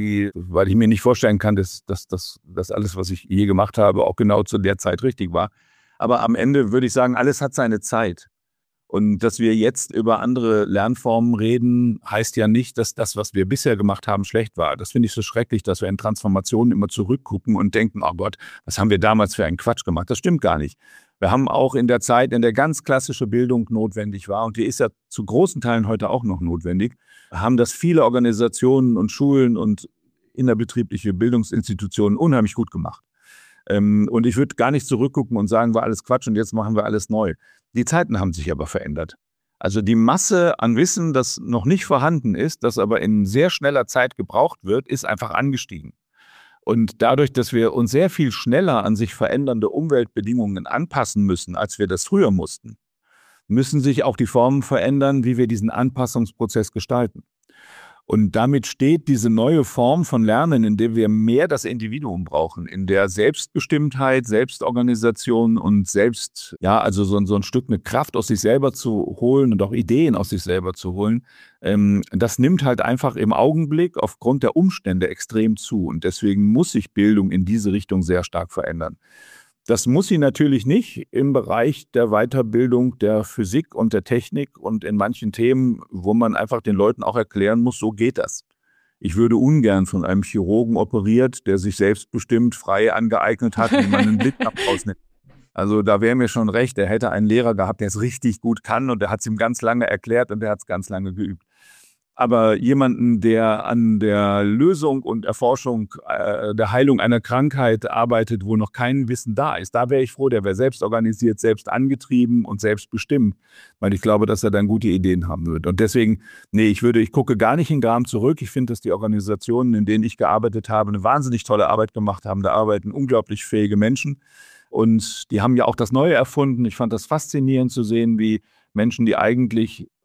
ich mir nicht vorstellen kann, dass alles, was ich je gemacht habe, auch genau zu der Zeit richtig war. Aber am Ende würde ich sagen, alles hat seine Zeit. Und dass wir jetzt über andere Lernformen reden, heißt ja nicht, dass das, was wir bisher gemacht haben, schlecht war. Das finde ich so schrecklich, dass wir in Transformationen immer zurückgucken und denken, oh Gott, was haben wir damals für einen Quatsch gemacht? Das stimmt gar nicht. Wir haben auch in der Zeit, in der ganz klassische Bildung notwendig war, und die ist ja zu großen Teilen heute auch noch notwendig, haben das viele Organisationen und Schulen und innerbetriebliche Bildungsinstitutionen unheimlich gut gemacht. Und ich würde gar nicht zurückgucken und sagen, war alles Quatsch und jetzt machen wir alles neu. Die Zeiten haben sich aber verändert. Also die Masse an Wissen, das noch nicht vorhanden ist, das aber in sehr schneller Zeit gebraucht wird, ist einfach angestiegen. Und dadurch, dass wir uns sehr viel schneller an sich verändernde Umweltbedingungen anpassen müssen, als wir das früher mussten, müssen sich auch die Formen verändern, wie wir diesen Anpassungsprozess gestalten. Und damit steht diese neue Form von Lernen, in der wir mehr das Individuum brauchen, in der Selbstbestimmtheit, Selbstorganisation und also so ein Stück eine Kraft aus sich selber zu holen und auch Ideen aus sich selber zu holen, das nimmt halt einfach im Augenblick aufgrund der Umstände extrem zu. Und deswegen muss sich Bildung in diese Richtung sehr stark verändern. Das muss sie natürlich nicht im Bereich der Weiterbildung der Physik und der Technik und in manchen Themen, wo man einfach den Leuten auch erklären muss, so geht das. Ich würde ungern von einem Chirurgen operiert, der sich selbstbestimmt frei angeeignet hat, wie man einen Blinddarm rausnimmt. Also da wäre mir schon recht, er hätte einen Lehrer gehabt, der es richtig gut kann und der hat es ihm ganz lange erklärt und der hat es ganz lange geübt. Aber jemanden, der an der Lösung und Erforschung der Heilung einer Krankheit arbeitet, wo noch kein Wissen da ist, da wäre ich froh, der wäre selbst organisiert, selbst angetrieben und selbstbestimmt, weil ich glaube, dass er dann gute Ideen haben wird. Und deswegen, ich gucke gar nicht in Gram zurück. Ich finde, dass die Organisationen, in denen ich gearbeitet habe, eine wahnsinnig tolle Arbeit gemacht haben. Da arbeiten unglaublich fähige Menschen und die haben ja auch das Neue erfunden. Ich fand das faszinierend zu sehen, wie Menschen, die eigentlich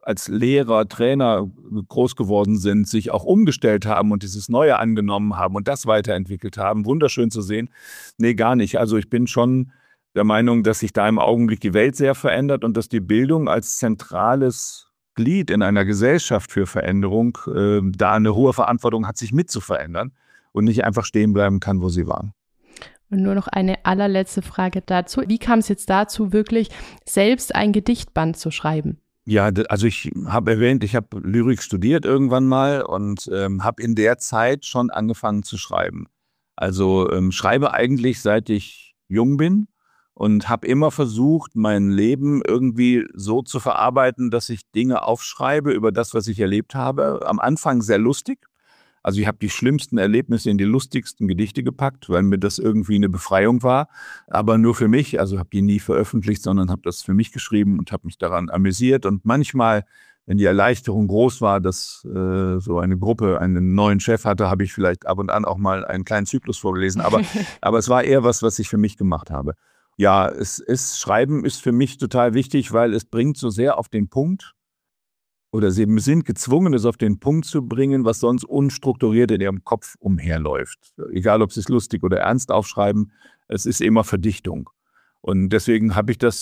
als Lehrer, Trainer groß geworden sind, sich auch umgestellt haben und dieses Neue angenommen haben und das weiterentwickelt haben. Wunderschön zu sehen. Nee, gar nicht. Also ich bin schon der Meinung, dass sich da im Augenblick die Welt sehr verändert und dass die Bildung als zentrales Glied in einer Gesellschaft für Veränderung da eine hohe Verantwortung hat, sich mit zu verändern und nicht einfach stehen bleiben kann, wo sie waren. Und nur noch eine allerletzte Frage dazu. Wie kam es jetzt dazu, wirklich selbst ein Gedichtband zu schreiben? Ja, also ich habe erwähnt, ich habe Lyrik studiert irgendwann mal und habe in der Zeit schon angefangen zu schreiben. Also schreibe eigentlich seit ich jung bin und habe immer versucht, mein Leben irgendwie so zu verarbeiten, dass ich Dinge aufschreibe über das, was ich erlebt habe. Am Anfang sehr lustig. Also ich habe die schlimmsten Erlebnisse in die lustigsten Gedichte gepackt, weil mir das irgendwie eine Befreiung war. Aber nur für mich, also habe die nie veröffentlicht, sondern habe das für mich geschrieben und habe mich daran amüsiert. Und manchmal, wenn die Erleichterung groß war, dass so eine Gruppe einen neuen Chef hatte, habe ich vielleicht ab und an auch mal einen kleinen Zyklus vorgelesen. Aber es war eher was ich für mich gemacht habe. Ja, Schreiben ist für mich total wichtig, weil es bringt so sehr auf den Punkt, oder sie sind gezwungen, es auf den Punkt zu bringen, was sonst unstrukturiert in ihrem Kopf umherläuft. Egal, ob sie es lustig oder ernst aufschreiben, es ist immer Verdichtung. Und deswegen habe ich das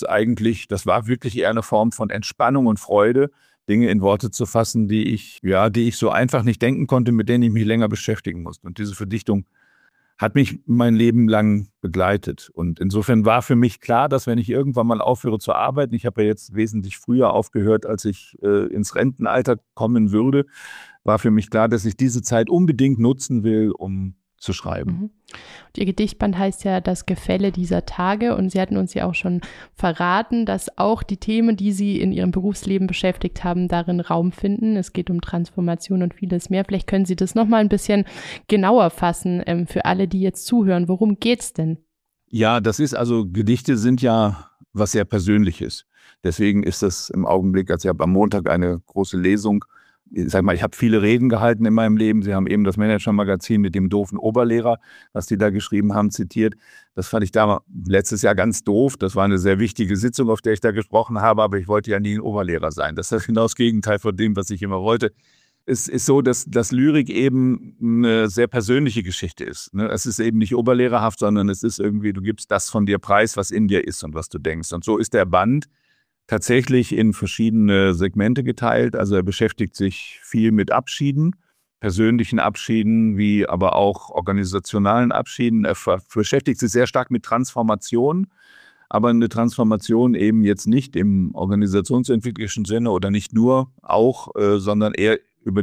war wirklich eher eine Form von Entspannung und Freude, Dinge in Worte zu fassen, die ich so einfach nicht denken konnte, mit denen ich mich länger beschäftigen musste. Und diese Verdichtung hat mich mein Leben lang begleitet. Und insofern war für mich klar, dass wenn ich irgendwann mal aufhöre zu arbeiten, ich habe ja jetzt wesentlich früher aufgehört, als ich ins Rentenalter kommen würde, war für mich klar, dass ich diese Zeit unbedingt nutzen will, um zu schreiben. Mhm. Und Ihr Gedichtband heißt ja Das Gefälle dieser Tage und Sie hatten uns ja auch schon verraten, dass auch die Themen, die Sie in Ihrem Berufsleben beschäftigt haben, darin Raum finden. Es geht um Transformation und vieles mehr. Vielleicht können Sie das nochmal ein bisschen genauer fassen für alle, die jetzt zuhören. Worum geht's denn? Ja, Gedichte sind ja was sehr Persönliches. Deswegen ist das im Augenblick, also ich habe am Montag eine große Lesung. Ich habe viele Reden gehalten in meinem Leben. Sie haben eben das Manager-Magazin mit dem doofen Oberlehrer, was die da geschrieben haben, zitiert. Das fand ich da letztes Jahr ganz doof. Das war eine sehr wichtige Sitzung, auf der ich da gesprochen habe, aber ich wollte ja nie ein Oberlehrer sein. Das ist genau das Gegenteil von dem, was ich immer wollte. Es ist so, dass Lyrik eben eine sehr persönliche Geschichte ist. Es ist eben nicht oberlehrerhaft, sondern es ist irgendwie, du gibst das von dir preis, was in dir ist und was du denkst. Und so ist der Band tatsächlich in verschiedene Segmente geteilt. Also er beschäftigt sich viel mit Abschieden, persönlichen Abschieden, wie aber auch organisationalen Abschieden. Er beschäftigt sich sehr stark mit Transformation, aber eine Transformation eben jetzt nicht im organisationsentwicklerischen Sinne oder nicht nur auch, sondern eher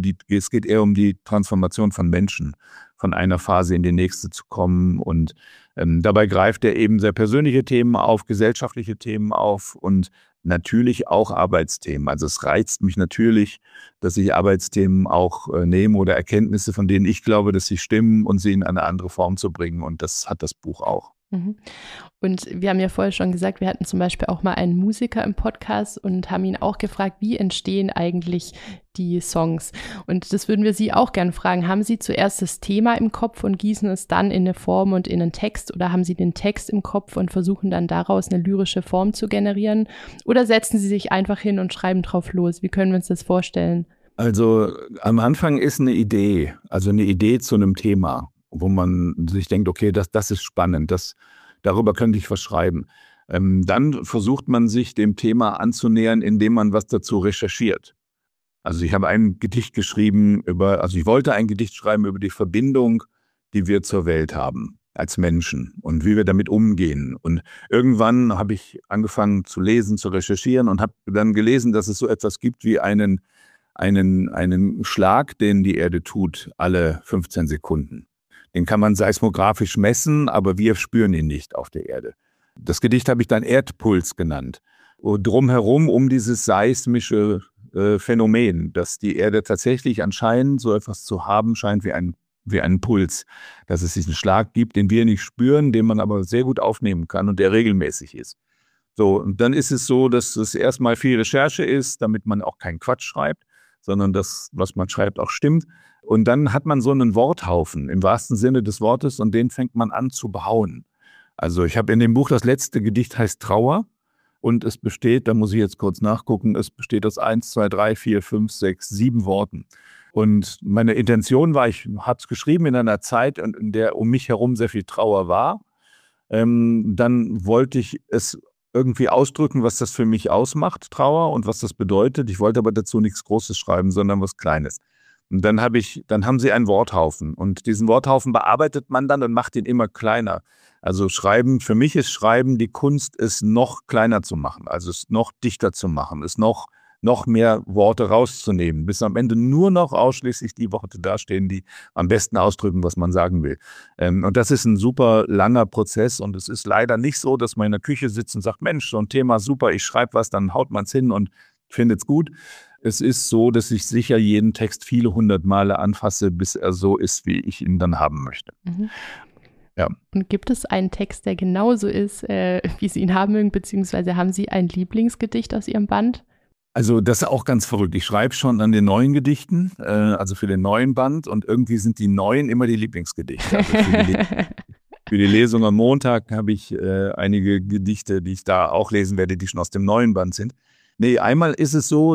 es geht eher um die Transformation von Menschen, von einer Phase in die nächste zu kommen. Und dabei greift er eben sehr persönliche Themen auf, gesellschaftliche Themen auf und natürlich auch Arbeitsthemen. Also es reizt mich natürlich, dass ich Arbeitsthemen auch nehme oder Erkenntnisse, von denen ich glaube, dass sie stimmen und sie in eine andere Form zu bringen. Und das hat das Buch auch. Und wir haben ja vorher schon gesagt, wir hatten zum Beispiel auch mal einen Musiker im Podcast und haben ihn auch gefragt, wie entstehen eigentlich die Songs? Und das würden wir Sie auch gerne fragen. Haben Sie zuerst das Thema im Kopf und gießen es dann in eine Form und in einen Text? Oder haben Sie den Text im Kopf und versuchen dann daraus eine lyrische Form zu generieren? Oder setzen Sie sich einfach hin und schreiben drauf los? Wie können wir uns das vorstellen? Also am Anfang ist eine Idee zu einem Thema, wo man sich denkt, okay, das ist spannend, darüber könnte ich was schreiben. Dann versucht man sich dem Thema anzunähern, indem man was dazu recherchiert. Also ich habe ein Gedicht geschrieben ich wollte ein Gedicht schreiben über die Verbindung, die wir zur Welt haben als Menschen und wie wir damit umgehen. Und irgendwann habe ich angefangen zu lesen, zu recherchieren und habe dann gelesen, dass es so etwas gibt wie einen Schlag, den die Erde tut, alle 15 Sekunden. Den kann man seismografisch messen, aber wir spüren ihn nicht auf der Erde. Das Gedicht habe ich dann Erdpuls genannt. Und drumherum um dieses seismische Phänomen, dass die Erde tatsächlich anscheinend so etwas zu haben scheint wie einen Puls. Dass es diesen Schlag gibt, den wir nicht spüren, den man aber sehr gut aufnehmen kann und der regelmäßig ist. So, und dann ist es so, dass es erstmal viel Recherche ist, damit man auch keinen Quatsch schreibt, sondern das, was man schreibt, auch stimmt. Und dann hat man so einen Worthaufen im wahrsten Sinne des Wortes und den fängt man an zu behauen. Also ich habe in dem Buch, das letzte Gedicht heißt Trauer. Und es besteht, da muss ich jetzt kurz nachgucken, es besteht aus 1, 2, 3, 4, 5, 6, 7 Worten. Und meine Intention war, ich habe es geschrieben in einer Zeit, in der um mich herum sehr viel Trauer war. Dann wollte ich es irgendwie ausdrücken, was das für mich ausmacht, Trauer, und was das bedeutet. Ich wollte aber dazu nichts Großes schreiben, sondern was Kleines. Und dann haben sie einen Worthaufen. Und diesen Worthaufen bearbeitet man dann und macht ihn immer kleiner. Also für mich ist Schreiben die Kunst, es noch kleiner zu machen, also es noch dichter zu machen, es noch mehr Worte rauszunehmen, bis am Ende nur noch ausschließlich die Worte dastehen, die am besten ausdrücken, was man sagen will. Und das ist ein super langer Prozess, und es ist leider nicht so, dass man in der Küche sitzt und sagt, Mensch, so ein Thema, super, ich schreibe was, dann haut man es hin und findet es gut. Es ist so, dass ich sicher jeden Text viele 100 Male anfasse, bis er so ist, wie ich ihn dann haben möchte. Mhm. Ja. Und gibt es einen Text, der genauso ist, wie Sie ihn haben mögen, beziehungsweise haben Sie ein Lieblingsgedicht aus Ihrem Band? Also das ist auch ganz verrückt. Ich schreibe schon an den neuen Gedichten, also für den neuen Band, und irgendwie sind die neuen immer die Lieblingsgedichte. Also für die Lesung am Montag habe ich einige Gedichte, die ich da auch lesen werde, die schon aus dem neuen Band sind. Nee, einmal ist es so,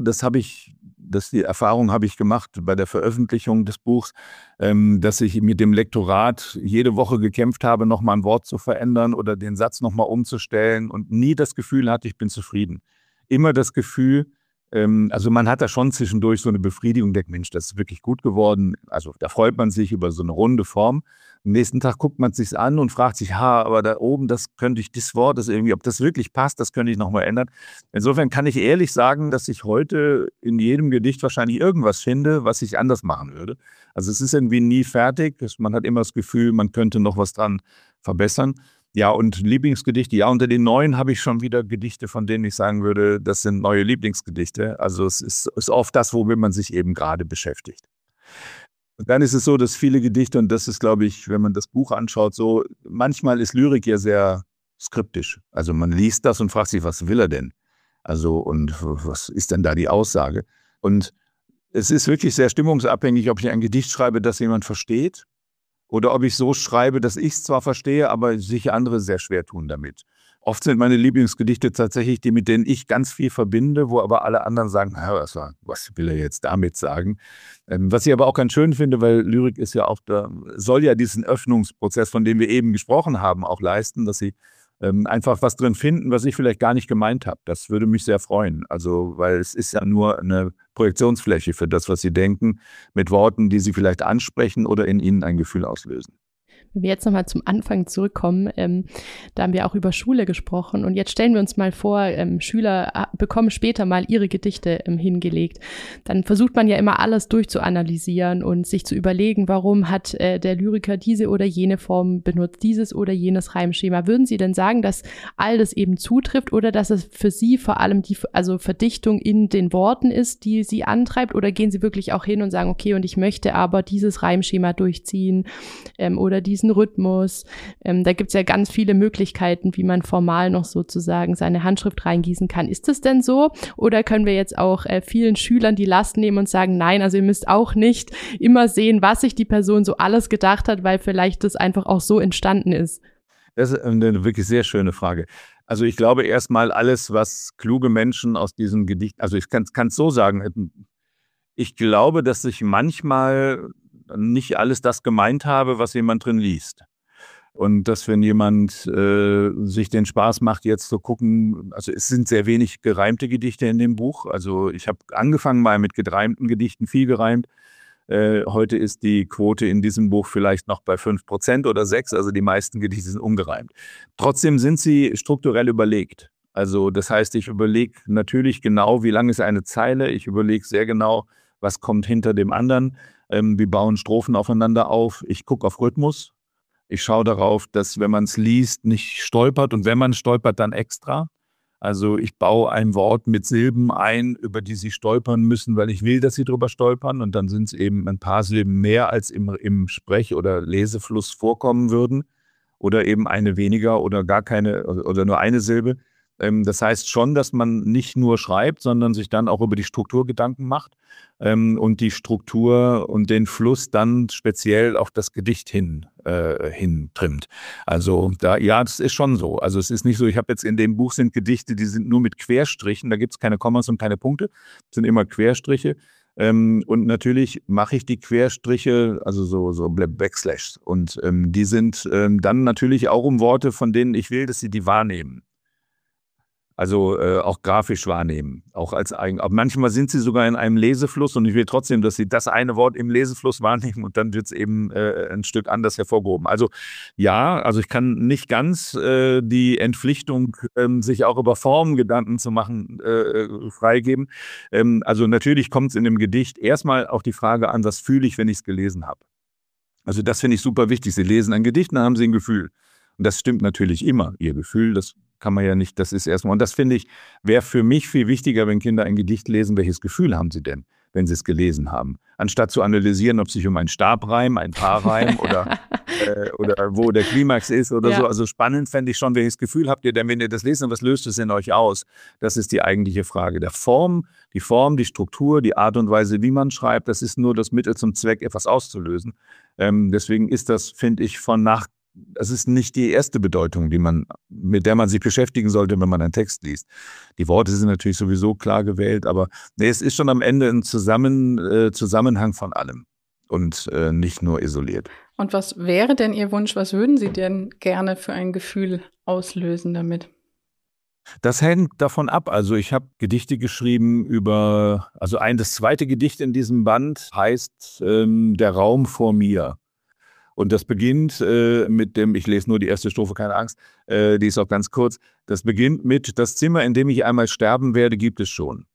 die Erfahrung habe ich gemacht bei der Veröffentlichung des Buchs, dass ich mit dem Lektorat jede Woche gekämpft habe, nochmal ein Wort zu verändern oder den Satz nochmal umzustellen, und nie das Gefühl hatte, ich bin zufrieden. Immer das Gefühl, also man hat da schon zwischendurch so eine Befriedigung, denkt, Mensch, das ist wirklich gut geworden. Also da freut man sich über so eine runde Form. Am nächsten Tag guckt man es sich an und fragt sich, aber da oben, das Wort, ob das wirklich passt, das könnte ich nochmal ändern. Insofern kann ich ehrlich sagen, dass ich heute in jedem Gedicht wahrscheinlich irgendwas finde, was ich anders machen würde. Also es ist irgendwie nie fertig. Man hat immer das Gefühl, man könnte noch was dran verbessern. Ja, und Lieblingsgedichte, ja, unter den neuen habe ich schon wieder Gedichte, von denen ich sagen würde, das sind neue Lieblingsgedichte. Also es ist oft das, womit man sich eben gerade beschäftigt. Und dann ist es so, dass viele Gedichte, und das ist, glaube ich, wenn man das Buch anschaut, so, manchmal ist Lyrik ja sehr skriptisch. Also man liest das und fragt sich, was will er denn? Also, und was ist denn da die Aussage? Und es ist wirklich sehr stimmungsabhängig, ob ich ein Gedicht schreibe, das jemand versteht, oder ob ich so schreibe, dass ich es zwar verstehe, aber sich andere sehr schwer tun damit. Oft sind meine Lieblingsgedichte tatsächlich die, mit denen ich ganz viel verbinde, wo aber alle anderen sagen, was will er jetzt damit sagen? Was ich aber auch ganz schön finde, weil Lyrik ist ja auch soll ja diesen Öffnungsprozess, von dem wir eben gesprochen haben, auch leisten, dass sie einfach was drin finden, was ich vielleicht gar nicht gemeint habe. Das würde mich sehr freuen. Also, weil es ist ja nur eine Projektionsfläche für das, was sie denken, mit Worten, die sie vielleicht ansprechen oder in ihnen ein Gefühl auslösen. Wenn wir jetzt nochmal zum Anfang zurückkommen, da haben wir auch über Schule gesprochen, und jetzt stellen wir uns mal vor, Schüler bekommen später mal ihre Gedichte hingelegt. Dann versucht man ja immer alles durchzuanalysieren und sich zu überlegen, warum hat der Lyriker diese oder jene Form benutzt, dieses oder jenes Reimschema. Würden Sie denn sagen, dass all das eben zutrifft, oder dass es für Sie vor allem die Verdichtung in den Worten ist, die Sie antreibt, oder gehen Sie wirklich auch hin und sagen, okay, und ich möchte aber dieses Reimschema durchziehen oder diesen Rhythmus. Da gibt es ja ganz viele Möglichkeiten, wie man formal noch sozusagen seine Handschrift reingießen kann. Ist das denn so? Oder können wir jetzt auch vielen Schülern die Last nehmen und sagen, nein, also ihr müsst auch nicht immer sehen, was sich die Person so alles gedacht hat, weil vielleicht das einfach auch so entstanden ist? Das ist eine wirklich sehr schöne Frage. Also ich glaube erstmal, alles, was kluge Menschen aus diesem Gedicht, also ich kann es so sagen, ich glaube, dass ich manchmal nicht alles das gemeint habe, was jemand drin liest. Und dass, wenn jemand sich den Spaß macht, jetzt zu gucken, also es sind sehr wenig gereimte Gedichte in dem Buch. Also ich habe angefangen mal mit gereimten Gedichten, viel gereimt. Heute ist die Quote in diesem Buch vielleicht noch bei 5% oder 6%, also die meisten Gedichte sind ungereimt. Trotzdem sind sie strukturell überlegt. Also das heißt, ich überlege natürlich genau, wie lang ist eine Zeile. Ich überlege sehr genau, was kommt hinter dem anderen. Wir bauen Strophen aufeinander auf. Ich gucke auf Rhythmus. Ich schaue darauf, dass, wenn man es liest, nicht stolpert, und wenn man stolpert, dann extra. Also ich baue ein Wort mit Silben ein, über die sie stolpern müssen, weil ich will, dass sie drüber stolpern, und dann sind es eben ein paar Silben mehr, als im Sprech- oder Lesefluss vorkommen würden, oder eben eine weniger oder gar keine oder nur eine Silbe. Das heißt schon, dass man nicht nur schreibt, sondern sich dann auch über die Struktur Gedanken macht und die Struktur und den Fluss dann speziell auf das Gedicht hin trimmt. Also das ist schon so. Also es ist nicht so, ich habe jetzt in dem Buch sind Gedichte, die sind nur mit Querstrichen, da gibt es keine Kommas und keine Punkte, es sind immer Querstriche. Und natürlich mache ich die Querstriche, also so Backslash. Und die sind dann natürlich auch um Worte, von denen ich will, dass sie die wahrnehmen. Also auch grafisch wahrnehmen, auch als eigen. Aber manchmal sind sie sogar in einem Lesefluss und ich will trotzdem, dass sie das eine Wort im Lesefluss wahrnehmen und dann wird es eben ein Stück anders hervorgehoben. Also also ich kann nicht ganz die Entpflichtung, sich auch über Formen Gedanken zu machen, freigeben. Also natürlich kommt es in dem Gedicht erstmal auf die Frage an, was fühle ich, wenn ich es gelesen habe. Also das finde ich super wichtig. Sie lesen ein Gedicht, dann haben sie ein Gefühl. Und das stimmt natürlich immer, ihr Gefühl, das kann man ja nicht, das ist erstmal, und das finde ich, wäre für mich viel wichtiger, wenn Kinder ein Gedicht lesen, welches Gefühl haben sie denn, wenn sie es gelesen haben, anstatt zu analysieren, ob es sich um einen Stabreim, ein Paarreim oder wo der Klimax ist oder so. Also spannend fände ich schon, welches Gefühl habt ihr denn, wenn ihr das lest und was löst es in euch aus? Das ist die eigentliche Frage. Die Form, die Struktur, die Art und Weise, wie man schreibt, das ist nur das Mittel zum Zweck, etwas auszulösen. Deswegen ist das, finde ich, das ist nicht die erste Bedeutung, mit der man sich beschäftigen sollte, wenn man einen Text liest. Die Worte sind natürlich sowieso klar gewählt, aber es ist schon am Ende ein Zusammenhang von allem und nicht nur isoliert. Und was wäre denn Ihr Wunsch? Was würden Sie denn gerne für ein Gefühl auslösen damit? Das hängt davon ab. Also ich habe Gedichte geschrieben das zweite Gedicht in diesem Band heißt Der Raum vor mir. Und das beginnt mit dem, ich lese nur die erste Strophe, keine Angst, die ist auch ganz kurz. Das beginnt mit, das Zimmer, in dem ich einmal sterben werde, gibt es schon.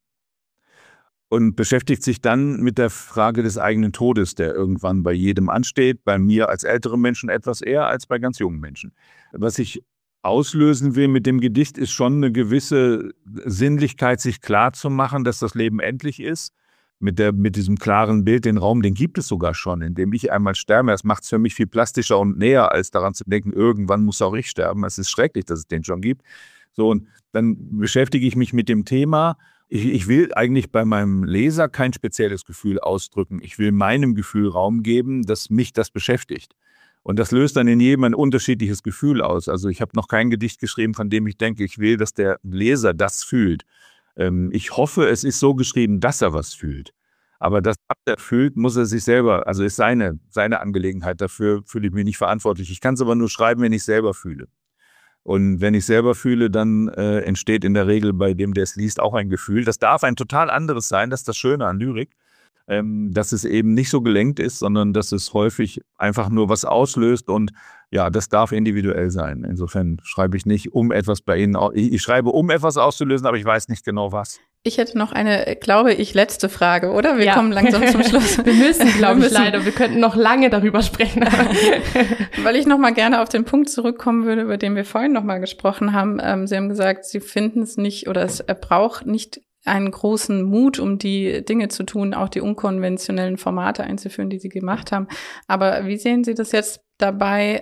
Und beschäftigt sich dann mit der Frage des eigenen Todes, der irgendwann bei jedem ansteht, bei mir als älteren Menschen etwas eher als bei ganz jungen Menschen. Was ich auslösen will mit dem Gedicht, ist schon eine gewisse Sinnlichkeit, sich klar zu machen, dass das Leben endlich ist. Mit diesem klaren Bild, den Raum, den gibt es sogar schon, in dem ich einmal sterbe. Das macht es für mich viel plastischer und näher, als daran zu denken, irgendwann muss auch ich sterben. Es ist schrecklich, dass es den schon gibt. So, und dann beschäftige ich mich mit dem Thema. Ich will eigentlich bei meinem Leser kein spezielles Gefühl ausdrücken. Ich will meinem Gefühl Raum geben, dass mich das beschäftigt. Und das löst dann in jedem ein unterschiedliches Gefühl aus. Also ich habe noch kein Gedicht geschrieben, von dem ich denke, ich will, dass der Leser das fühlt. Ich hoffe, es ist so geschrieben, dass er was fühlt. Aber das, was er fühlt, muss er sich selber, also ist seine Angelegenheit. Dafür fühle ich mich nicht verantwortlich. Ich kann es aber nur schreiben, wenn ich selber fühle. Und wenn ich selber fühle, dann entsteht in der Regel bei dem, der es liest, auch ein Gefühl. Das darf ein total anderes sein, das ist das Schöne an Lyrik. Dass es eben nicht so gelenkt ist, sondern dass es häufig einfach nur was auslöst und ja, das darf individuell sein. Insofern schreibe ich nicht, um etwas bei Ihnen, ich schreibe, um etwas auszulösen, aber ich weiß nicht genau was. Ich hätte noch eine, glaube ich, letzte Frage, oder? Wir kommen langsam zum Schluss. Wir müssen, glaube ich, leider. Wir könnten noch lange darüber sprechen. Weil ich noch mal gerne auf den Punkt zurückkommen würde, über den wir vorhin noch mal gesprochen haben. Sie haben gesagt, Sie finden es nicht oder es braucht nicht einen großen Mut, um die Dinge zu tun, auch die unkonventionellen Formate einzuführen, die Sie gemacht haben. Aber wie sehen Sie das jetzt dabei?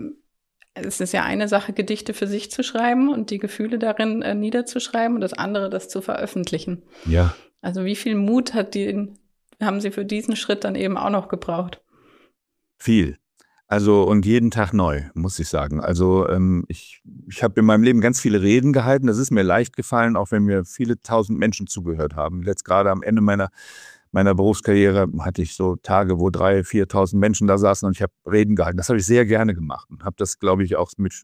Es ist ja eine Sache, Gedichte für sich zu schreiben und die Gefühle darin niederzuschreiben und das andere, das zu veröffentlichen. Ja. Also wie viel Mut haben Sie für diesen Schritt dann eben auch noch gebraucht? Viel. Also und jeden Tag neu, muss ich sagen. Also ich habe in meinem Leben ganz viele Reden gehalten. Das ist mir leicht gefallen, auch wenn mir viele tausend Menschen zugehört haben. Jetzt gerade am Ende meiner Berufskarriere hatte ich so Tage, wo 3.000, 4.000 Menschen da saßen und ich habe Reden gehalten. Das habe ich sehr gerne gemacht und habe das, glaube ich, auch mit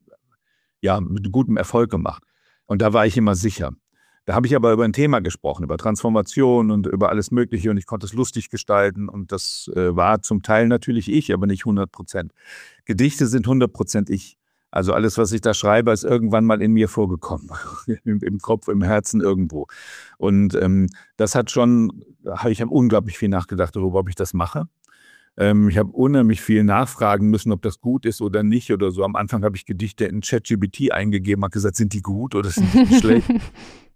gutem Erfolg gemacht. Und da war ich immer sicher. Da habe ich aber über ein Thema gesprochen, über Transformation und über alles Mögliche und ich konnte es lustig gestalten und das war zum Teil natürlich ich, aber nicht 100%. Gedichte sind 100% ich. Also alles, was ich da schreibe, ist irgendwann mal in mir vorgekommen. Im Kopf, im Herzen, irgendwo. Und das habe ich unglaublich viel nachgedacht darüber, ob ich das mache. Ich habe unheimlich viel nachfragen müssen, ob das gut ist oder nicht oder so. Am Anfang habe ich Gedichte in ChatGPT eingegeben, habe gesagt, sind die gut oder sind die schlecht?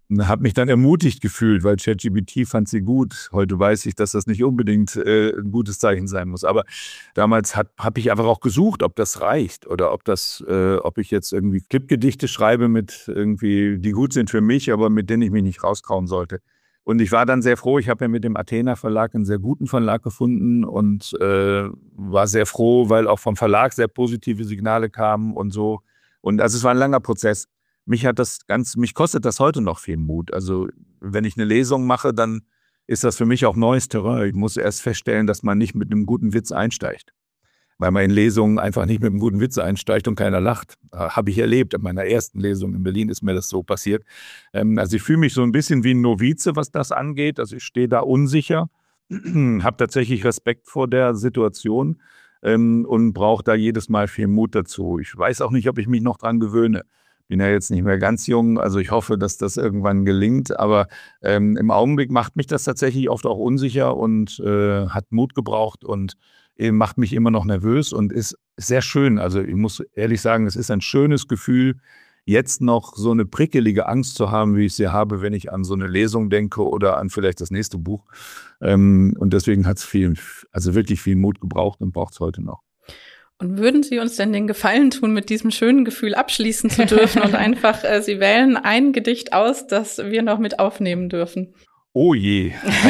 habe mich dann ermutigt gefühlt, weil ChatGPT fand sie gut. Heute weiß ich, dass das nicht unbedingt ein gutes Zeichen sein muss. Aber damals habe ich einfach auch gesucht, ob das reicht oder ob ich jetzt irgendwie Clipgedichte schreibe mit irgendwie, die gut sind für mich, aber mit denen ich mich nicht rauskauen sollte. Und ich war dann sehr froh. Ich habe ja mit dem Athena Verlag einen sehr guten Verlag gefunden und war sehr froh, weil auch vom Verlag sehr positive Signale kamen und so. Und also es war ein langer Prozess. Mich kostet das heute noch viel Mut. Also wenn ich eine Lesung mache, dann ist das für mich auch neues Terrain. Ich muss erst feststellen, dass man nicht mit einem guten Witz einsteigt. Weil man in Lesungen einfach nicht mit einem guten Witz einsteigt und keiner lacht. Habe ich erlebt. In meiner ersten Lesung in Berlin ist mir das so passiert. Also ich fühle mich so ein bisschen wie ein Novize, was das angeht. Also ich stehe da unsicher, habe tatsächlich Respekt vor der Situation und brauche da jedes Mal viel Mut dazu. Ich weiß auch nicht, ob ich mich noch dran gewöhne. Bin ja jetzt nicht mehr ganz jung, also ich hoffe, dass das irgendwann gelingt. Aber im Augenblick macht mich das tatsächlich oft auch unsicher und hat Mut gebraucht und macht mich immer noch nervös und ist sehr schön. Also ich muss ehrlich sagen, es ist ein schönes Gefühl, jetzt noch so eine prickelige Angst zu haben, wie ich sie habe, wenn ich an so eine Lesung denke oder an vielleicht das nächste Buch. Und deswegen hat es wirklich viel Mut gebraucht und braucht es heute noch. Und würden Sie uns denn den Gefallen tun, mit diesem schönen Gefühl abschließen zu dürfen und einfach, Sie wählen ein Gedicht aus, das wir noch mit aufnehmen dürfen? Oh je,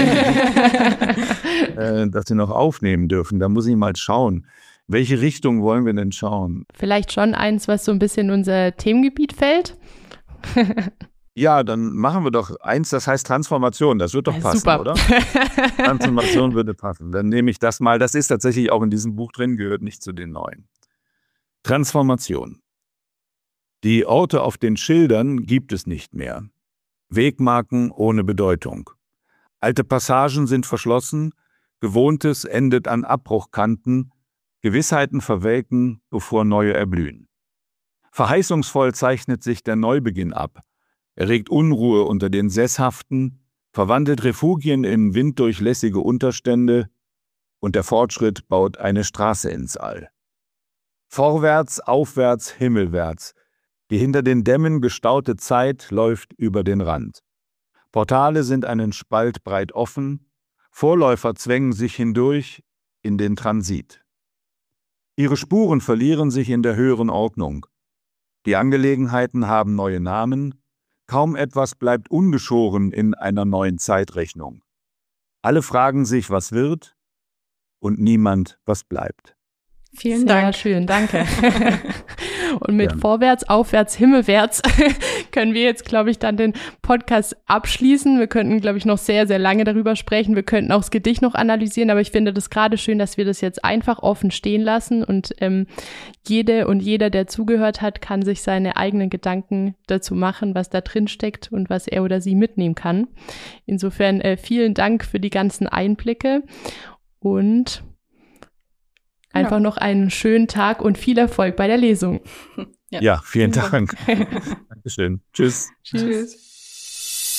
dass wir noch aufnehmen dürfen, da muss ich mal schauen. Welche Richtung wollen wir denn schauen? Vielleicht schon eins, was so ein bisschen in unser Themengebiet fällt. Ja, dann machen wir doch eins, das heißt Transformation. Das wird doch passen, super. Oder? Transformation würde passen. Dann nehme ich das mal. Das ist tatsächlich auch in diesem Buch drin, gehört nicht zu den neuen. Transformation. Die Orte auf den Schildern gibt es nicht mehr. Wegmarken ohne Bedeutung. Alte Passagen sind verschlossen, Gewohntes endet an Abbruchkanten, Gewissheiten verwelken, bevor neue erblühen. Verheißungsvoll zeichnet sich der Neubeginn ab. Er regt Unruhe unter den Sesshaften, verwandelt Refugien in winddurchlässige Unterstände und der Fortschritt baut eine Straße ins All. Vorwärts, aufwärts, himmelwärts. Die hinter den Dämmen gestaute Zeit läuft über den Rand. Portale sind einen Spalt breit offen, Vorläufer zwängen sich hindurch in den Transit. Ihre Spuren verlieren sich in der höheren Ordnung. Die Angelegenheiten haben neue Namen, kaum etwas bleibt ungeschoren in einer neuen Zeitrechnung. Alle fragen sich, was wird, und niemand, was bleibt. Vielen Dank. Sehr schön, danke. Und mit Vorwärts, Aufwärts, Himmelwärts können wir jetzt, glaube ich, dann den Podcast abschließen. Wir könnten, glaube ich, noch sehr, sehr lange darüber sprechen. Wir könnten auch das Gedicht noch analysieren, aber ich finde das gerade schön, dass wir das jetzt einfach offen stehen lassen und jede und jeder, der zugehört hat, kann sich seine eigenen Gedanken dazu machen, was da drin steckt und was er oder sie mitnehmen kann. Insofern vielen Dank für die ganzen Einblicke und einfach noch einen schönen Tag und viel Erfolg bei der Lesung. Ja, vielen Dank. Dankeschön. Tschüss. Tschüss.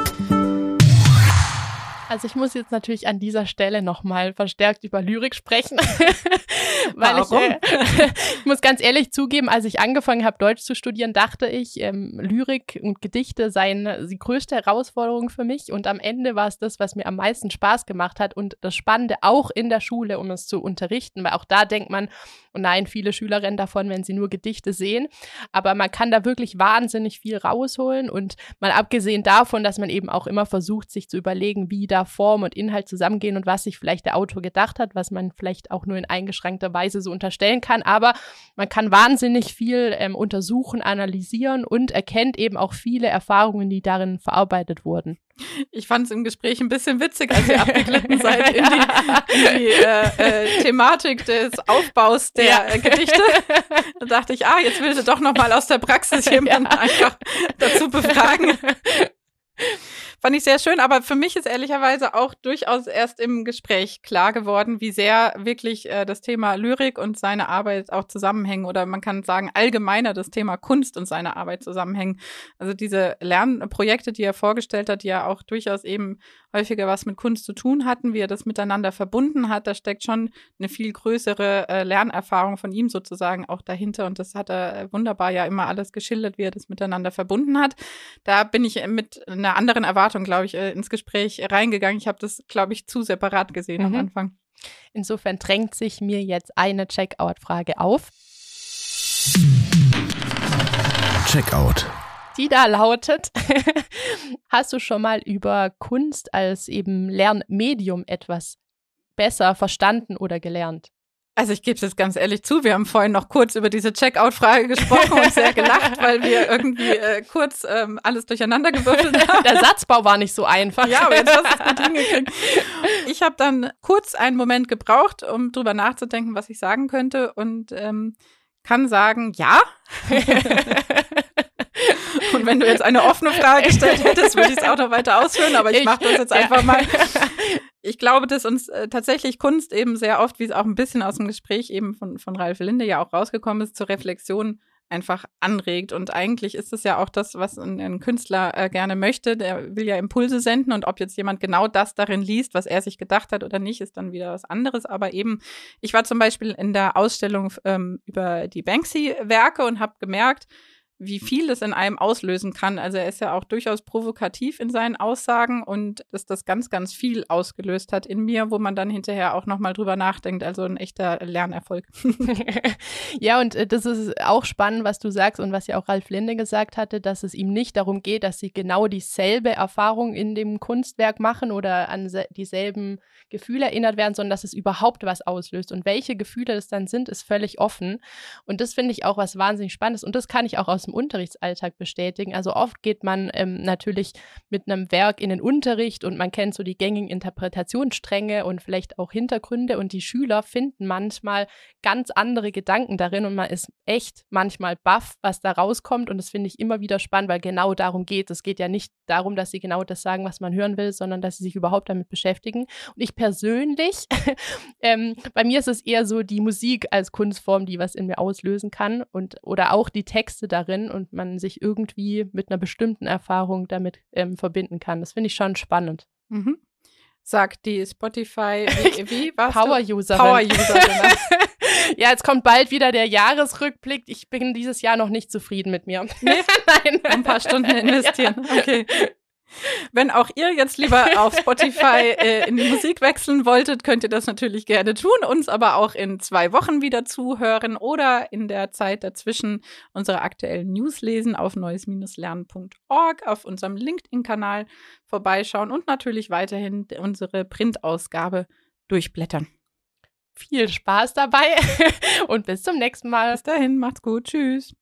Also ich muss jetzt natürlich an dieser Stelle nochmal verstärkt über Lyrik sprechen, weil ich muss ganz ehrlich zugeben, als ich angefangen habe, Deutsch zu studieren, dachte ich, Lyrik und Gedichte seien die größte Herausforderung für mich und am Ende war es das, was mir am meisten Spaß gemacht hat und das Spannende auch in der Schule, um es zu unterrichten, weil auch da denkt man, oh nein, viele Schüler rennen davon, wenn sie nur Gedichte sehen, aber man kann da wirklich wahnsinnig viel rausholen und mal abgesehen davon, dass man eben auch immer versucht, sich zu überlegen, wie da Form und Inhalt zusammengehen und was sich vielleicht der Autor gedacht hat, was man vielleicht auch nur in eingeschränkter Weise so unterstellen kann, aber man kann wahnsinnig viel untersuchen, analysieren und erkennt eben auch viele Erfahrungen, die darin verarbeitet wurden. Ich fand es im Gespräch ein bisschen witzig, als ihr abgeglitten seid in die Thematik des Aufbaus der Gedichte. Da dachte ich, jetzt will sie doch noch mal aus der Praxis jemanden einfach dazu befragen. Fand ich sehr schön, aber für mich ist ehrlicherweise auch durchaus erst im Gespräch klar geworden, wie sehr wirklich das Thema Lyrik und seine Arbeit auch zusammenhängen oder man kann sagen allgemeiner das Thema Kunst und seine Arbeit zusammenhängen. Also diese Lernprojekte, die er vorgestellt hat, die ja auch durchaus eben häufiger was mit Kunst zu tun hatten, wie er das miteinander verbunden hat. Da steckt schon eine viel größere Lernerfahrung von ihm sozusagen auch dahinter. Und das hat er wunderbar ja immer alles geschildert, wie er das miteinander verbunden hat. Da bin ich mit einer anderen Erwartung, glaube ich, ins Gespräch reingegangen. Ich habe das, glaube ich, zu separat gesehen am Anfang. Insofern drängt sich mir jetzt eine Checkout-Frage auf. Checkout. Die da lautet, hast du schon mal über Kunst als eben Lernmedium etwas besser verstanden oder gelernt? Also ich gebe es jetzt ganz ehrlich zu, wir haben vorhin noch kurz über diese Checkout-Frage gesprochen und sehr gelacht, weil wir irgendwie kurz alles durcheinander gewürfelt haben. Der Satzbau war nicht so einfach. Ja, aber jetzt hast du es gut hingekriegt. Ich habe dann kurz einen Moment gebraucht, um drüber nachzudenken, was ich sagen könnte und kann sagen, ja. Und wenn du jetzt eine offene Frage gestellt hättest, würde ich es auch noch weiter ausführen, aber ich mache das jetzt einfach mal. Ich glaube, dass uns tatsächlich Kunst eben sehr oft, wie es auch ein bisschen aus dem Gespräch eben von Ralf Linde ja auch rausgekommen ist, zur Reflexion einfach anregt. Und eigentlich ist es ja auch das, was ein Künstler gerne möchte. Der will ja Impulse senden und ob jetzt jemand genau das darin liest, was er sich gedacht hat oder nicht, ist dann wieder was anderes. Aber eben, ich war zum Beispiel in der Ausstellung über die Banksy-Werke und habe gemerkt, wie viel das in einem auslösen kann. Also er ist ja auch durchaus provokativ in seinen Aussagen und dass das ganz, ganz viel ausgelöst hat in mir, wo man dann hinterher auch nochmal drüber nachdenkt. Also ein echter Lernerfolg. Ja, und das ist auch spannend, was du sagst und was ja auch Ralf Linde gesagt hatte, dass es ihm nicht darum geht, dass sie genau dieselbe Erfahrung in dem Kunstwerk machen oder an dieselben Gefühle erinnert werden, sondern dass es überhaupt was auslöst. Und welche Gefühle das dann sind, ist völlig offen. Und das finde ich auch was wahnsinnig Spannendes. Und das kann ich auch aus dem Unterrichtsalltag bestätigen. Also oft geht man natürlich mit einem Werk in den Unterricht und man kennt so die gängigen Interpretationsstränge und vielleicht auch Hintergründe und die Schüler finden manchmal ganz andere Gedanken darin und man ist echt manchmal baff, was da rauskommt und das finde ich immer wieder spannend, weil genau darum geht es. Es geht ja nicht darum, dass sie genau das sagen, was man hören will, sondern dass sie sich überhaupt damit beschäftigen. Und ich persönlich, bei mir ist es eher so die Musik als Kunstform, die was in mir auslösen kann oder auch die Texte darin und man sich irgendwie mit einer bestimmten Erfahrung damit verbinden kann. Das finde ich schon spannend. Mhm. Sagt die Spotify, wie war's? Power-Userin. Power-Userin. Ja, jetzt kommt bald wieder der Jahresrückblick. Ich bin dieses Jahr noch nicht zufrieden mit mir. Nee? Nein. Ein paar Stunden investieren. Ja. Okay. Wenn auch ihr jetzt lieber auf Spotify in die Musik wechseln wolltet, könnt ihr das natürlich gerne tun, uns aber auch in 2 Wochen wieder zuhören oder in der Zeit dazwischen unsere aktuellen News lesen auf neues-lernen.org, auf unserem LinkedIn-Kanal vorbeischauen und natürlich weiterhin unsere Printausgabe durchblättern. Viel Spaß dabei und bis zum nächsten Mal. Bis dahin, macht's gut, tschüss.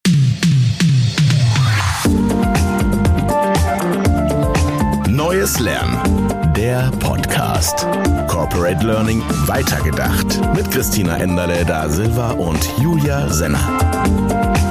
Neues Lernen, der Podcast. Corporate Learning weitergedacht mit Christina Enderle da Silva und Julia Senner.